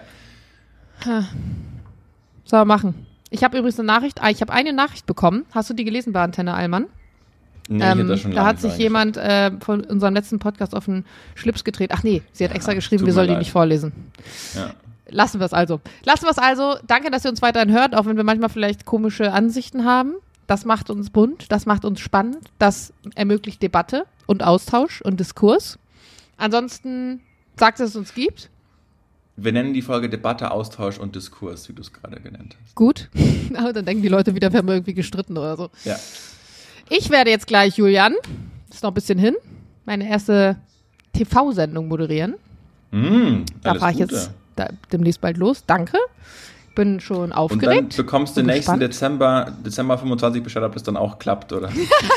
So, machen. Ich habe übrigens eine Nachricht, ah, ich habe eine Nachricht bekommen. Hast du die gelesen bei Antenne Allmann? Nee, ich Ähm, hab das schon da lange hat nicht sich mehr jemand äh, von unserem letzten Podcast auf den Schlips gedreht. Ach nee, sie hat Ja, extra geschrieben, tut wir mir sollen die leid. nicht vorlesen. angeschaut. Lassen wir es also. Lassen wir es also. Danke, dass ihr uns weiterhin hört, auch wenn wir manchmal vielleicht komische Ansichten haben. Das macht uns bunt, das macht uns spannend, das ermöglicht Debatte und Austausch und Diskurs. Ansonsten sagt es, es uns gibt. Ja. Wir nennen die Folge Debatte, Austausch und Diskurs, wie du es gerade genannt hast. Gut. Aber dann denken die Leute wieder, wir haben irgendwie gestritten oder so. Ja. Ich werde jetzt gleich, Julian, ist noch ein bisschen hin, meine erste T V-Sendung moderieren. Mm, Da alles fahre ich Gute. jetzt da, demnächst bald los. Danke. Bin schon Und dann aufgeregt. bekommst du Bin nächsten gespannt. Dezember, Dezember fünfundzwanzig Bescheid, ob das dann auch klappt, oder?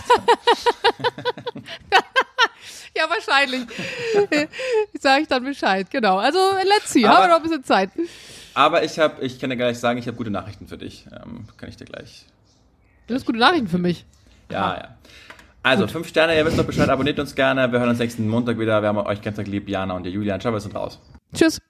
Ja, wahrscheinlich. Sage ich dann Bescheid, genau. Also, let's see, Aber- haben wir noch ein bisschen Zeit. Aber ich habe, ich kann dir gleich sagen, ich habe gute Nachrichten für dich. Ähm, kann ich dir gleich. Du hast gute Nachrichten für mich. Ja, ja. Also, fünf Sterne, ihr wisst doch Bescheid, abonniert uns gerne. Wir hören uns nächsten Montag wieder. Wir haben euch ganz lieb, Jana und der Julian. Ciao, wir sind raus. Tschüss.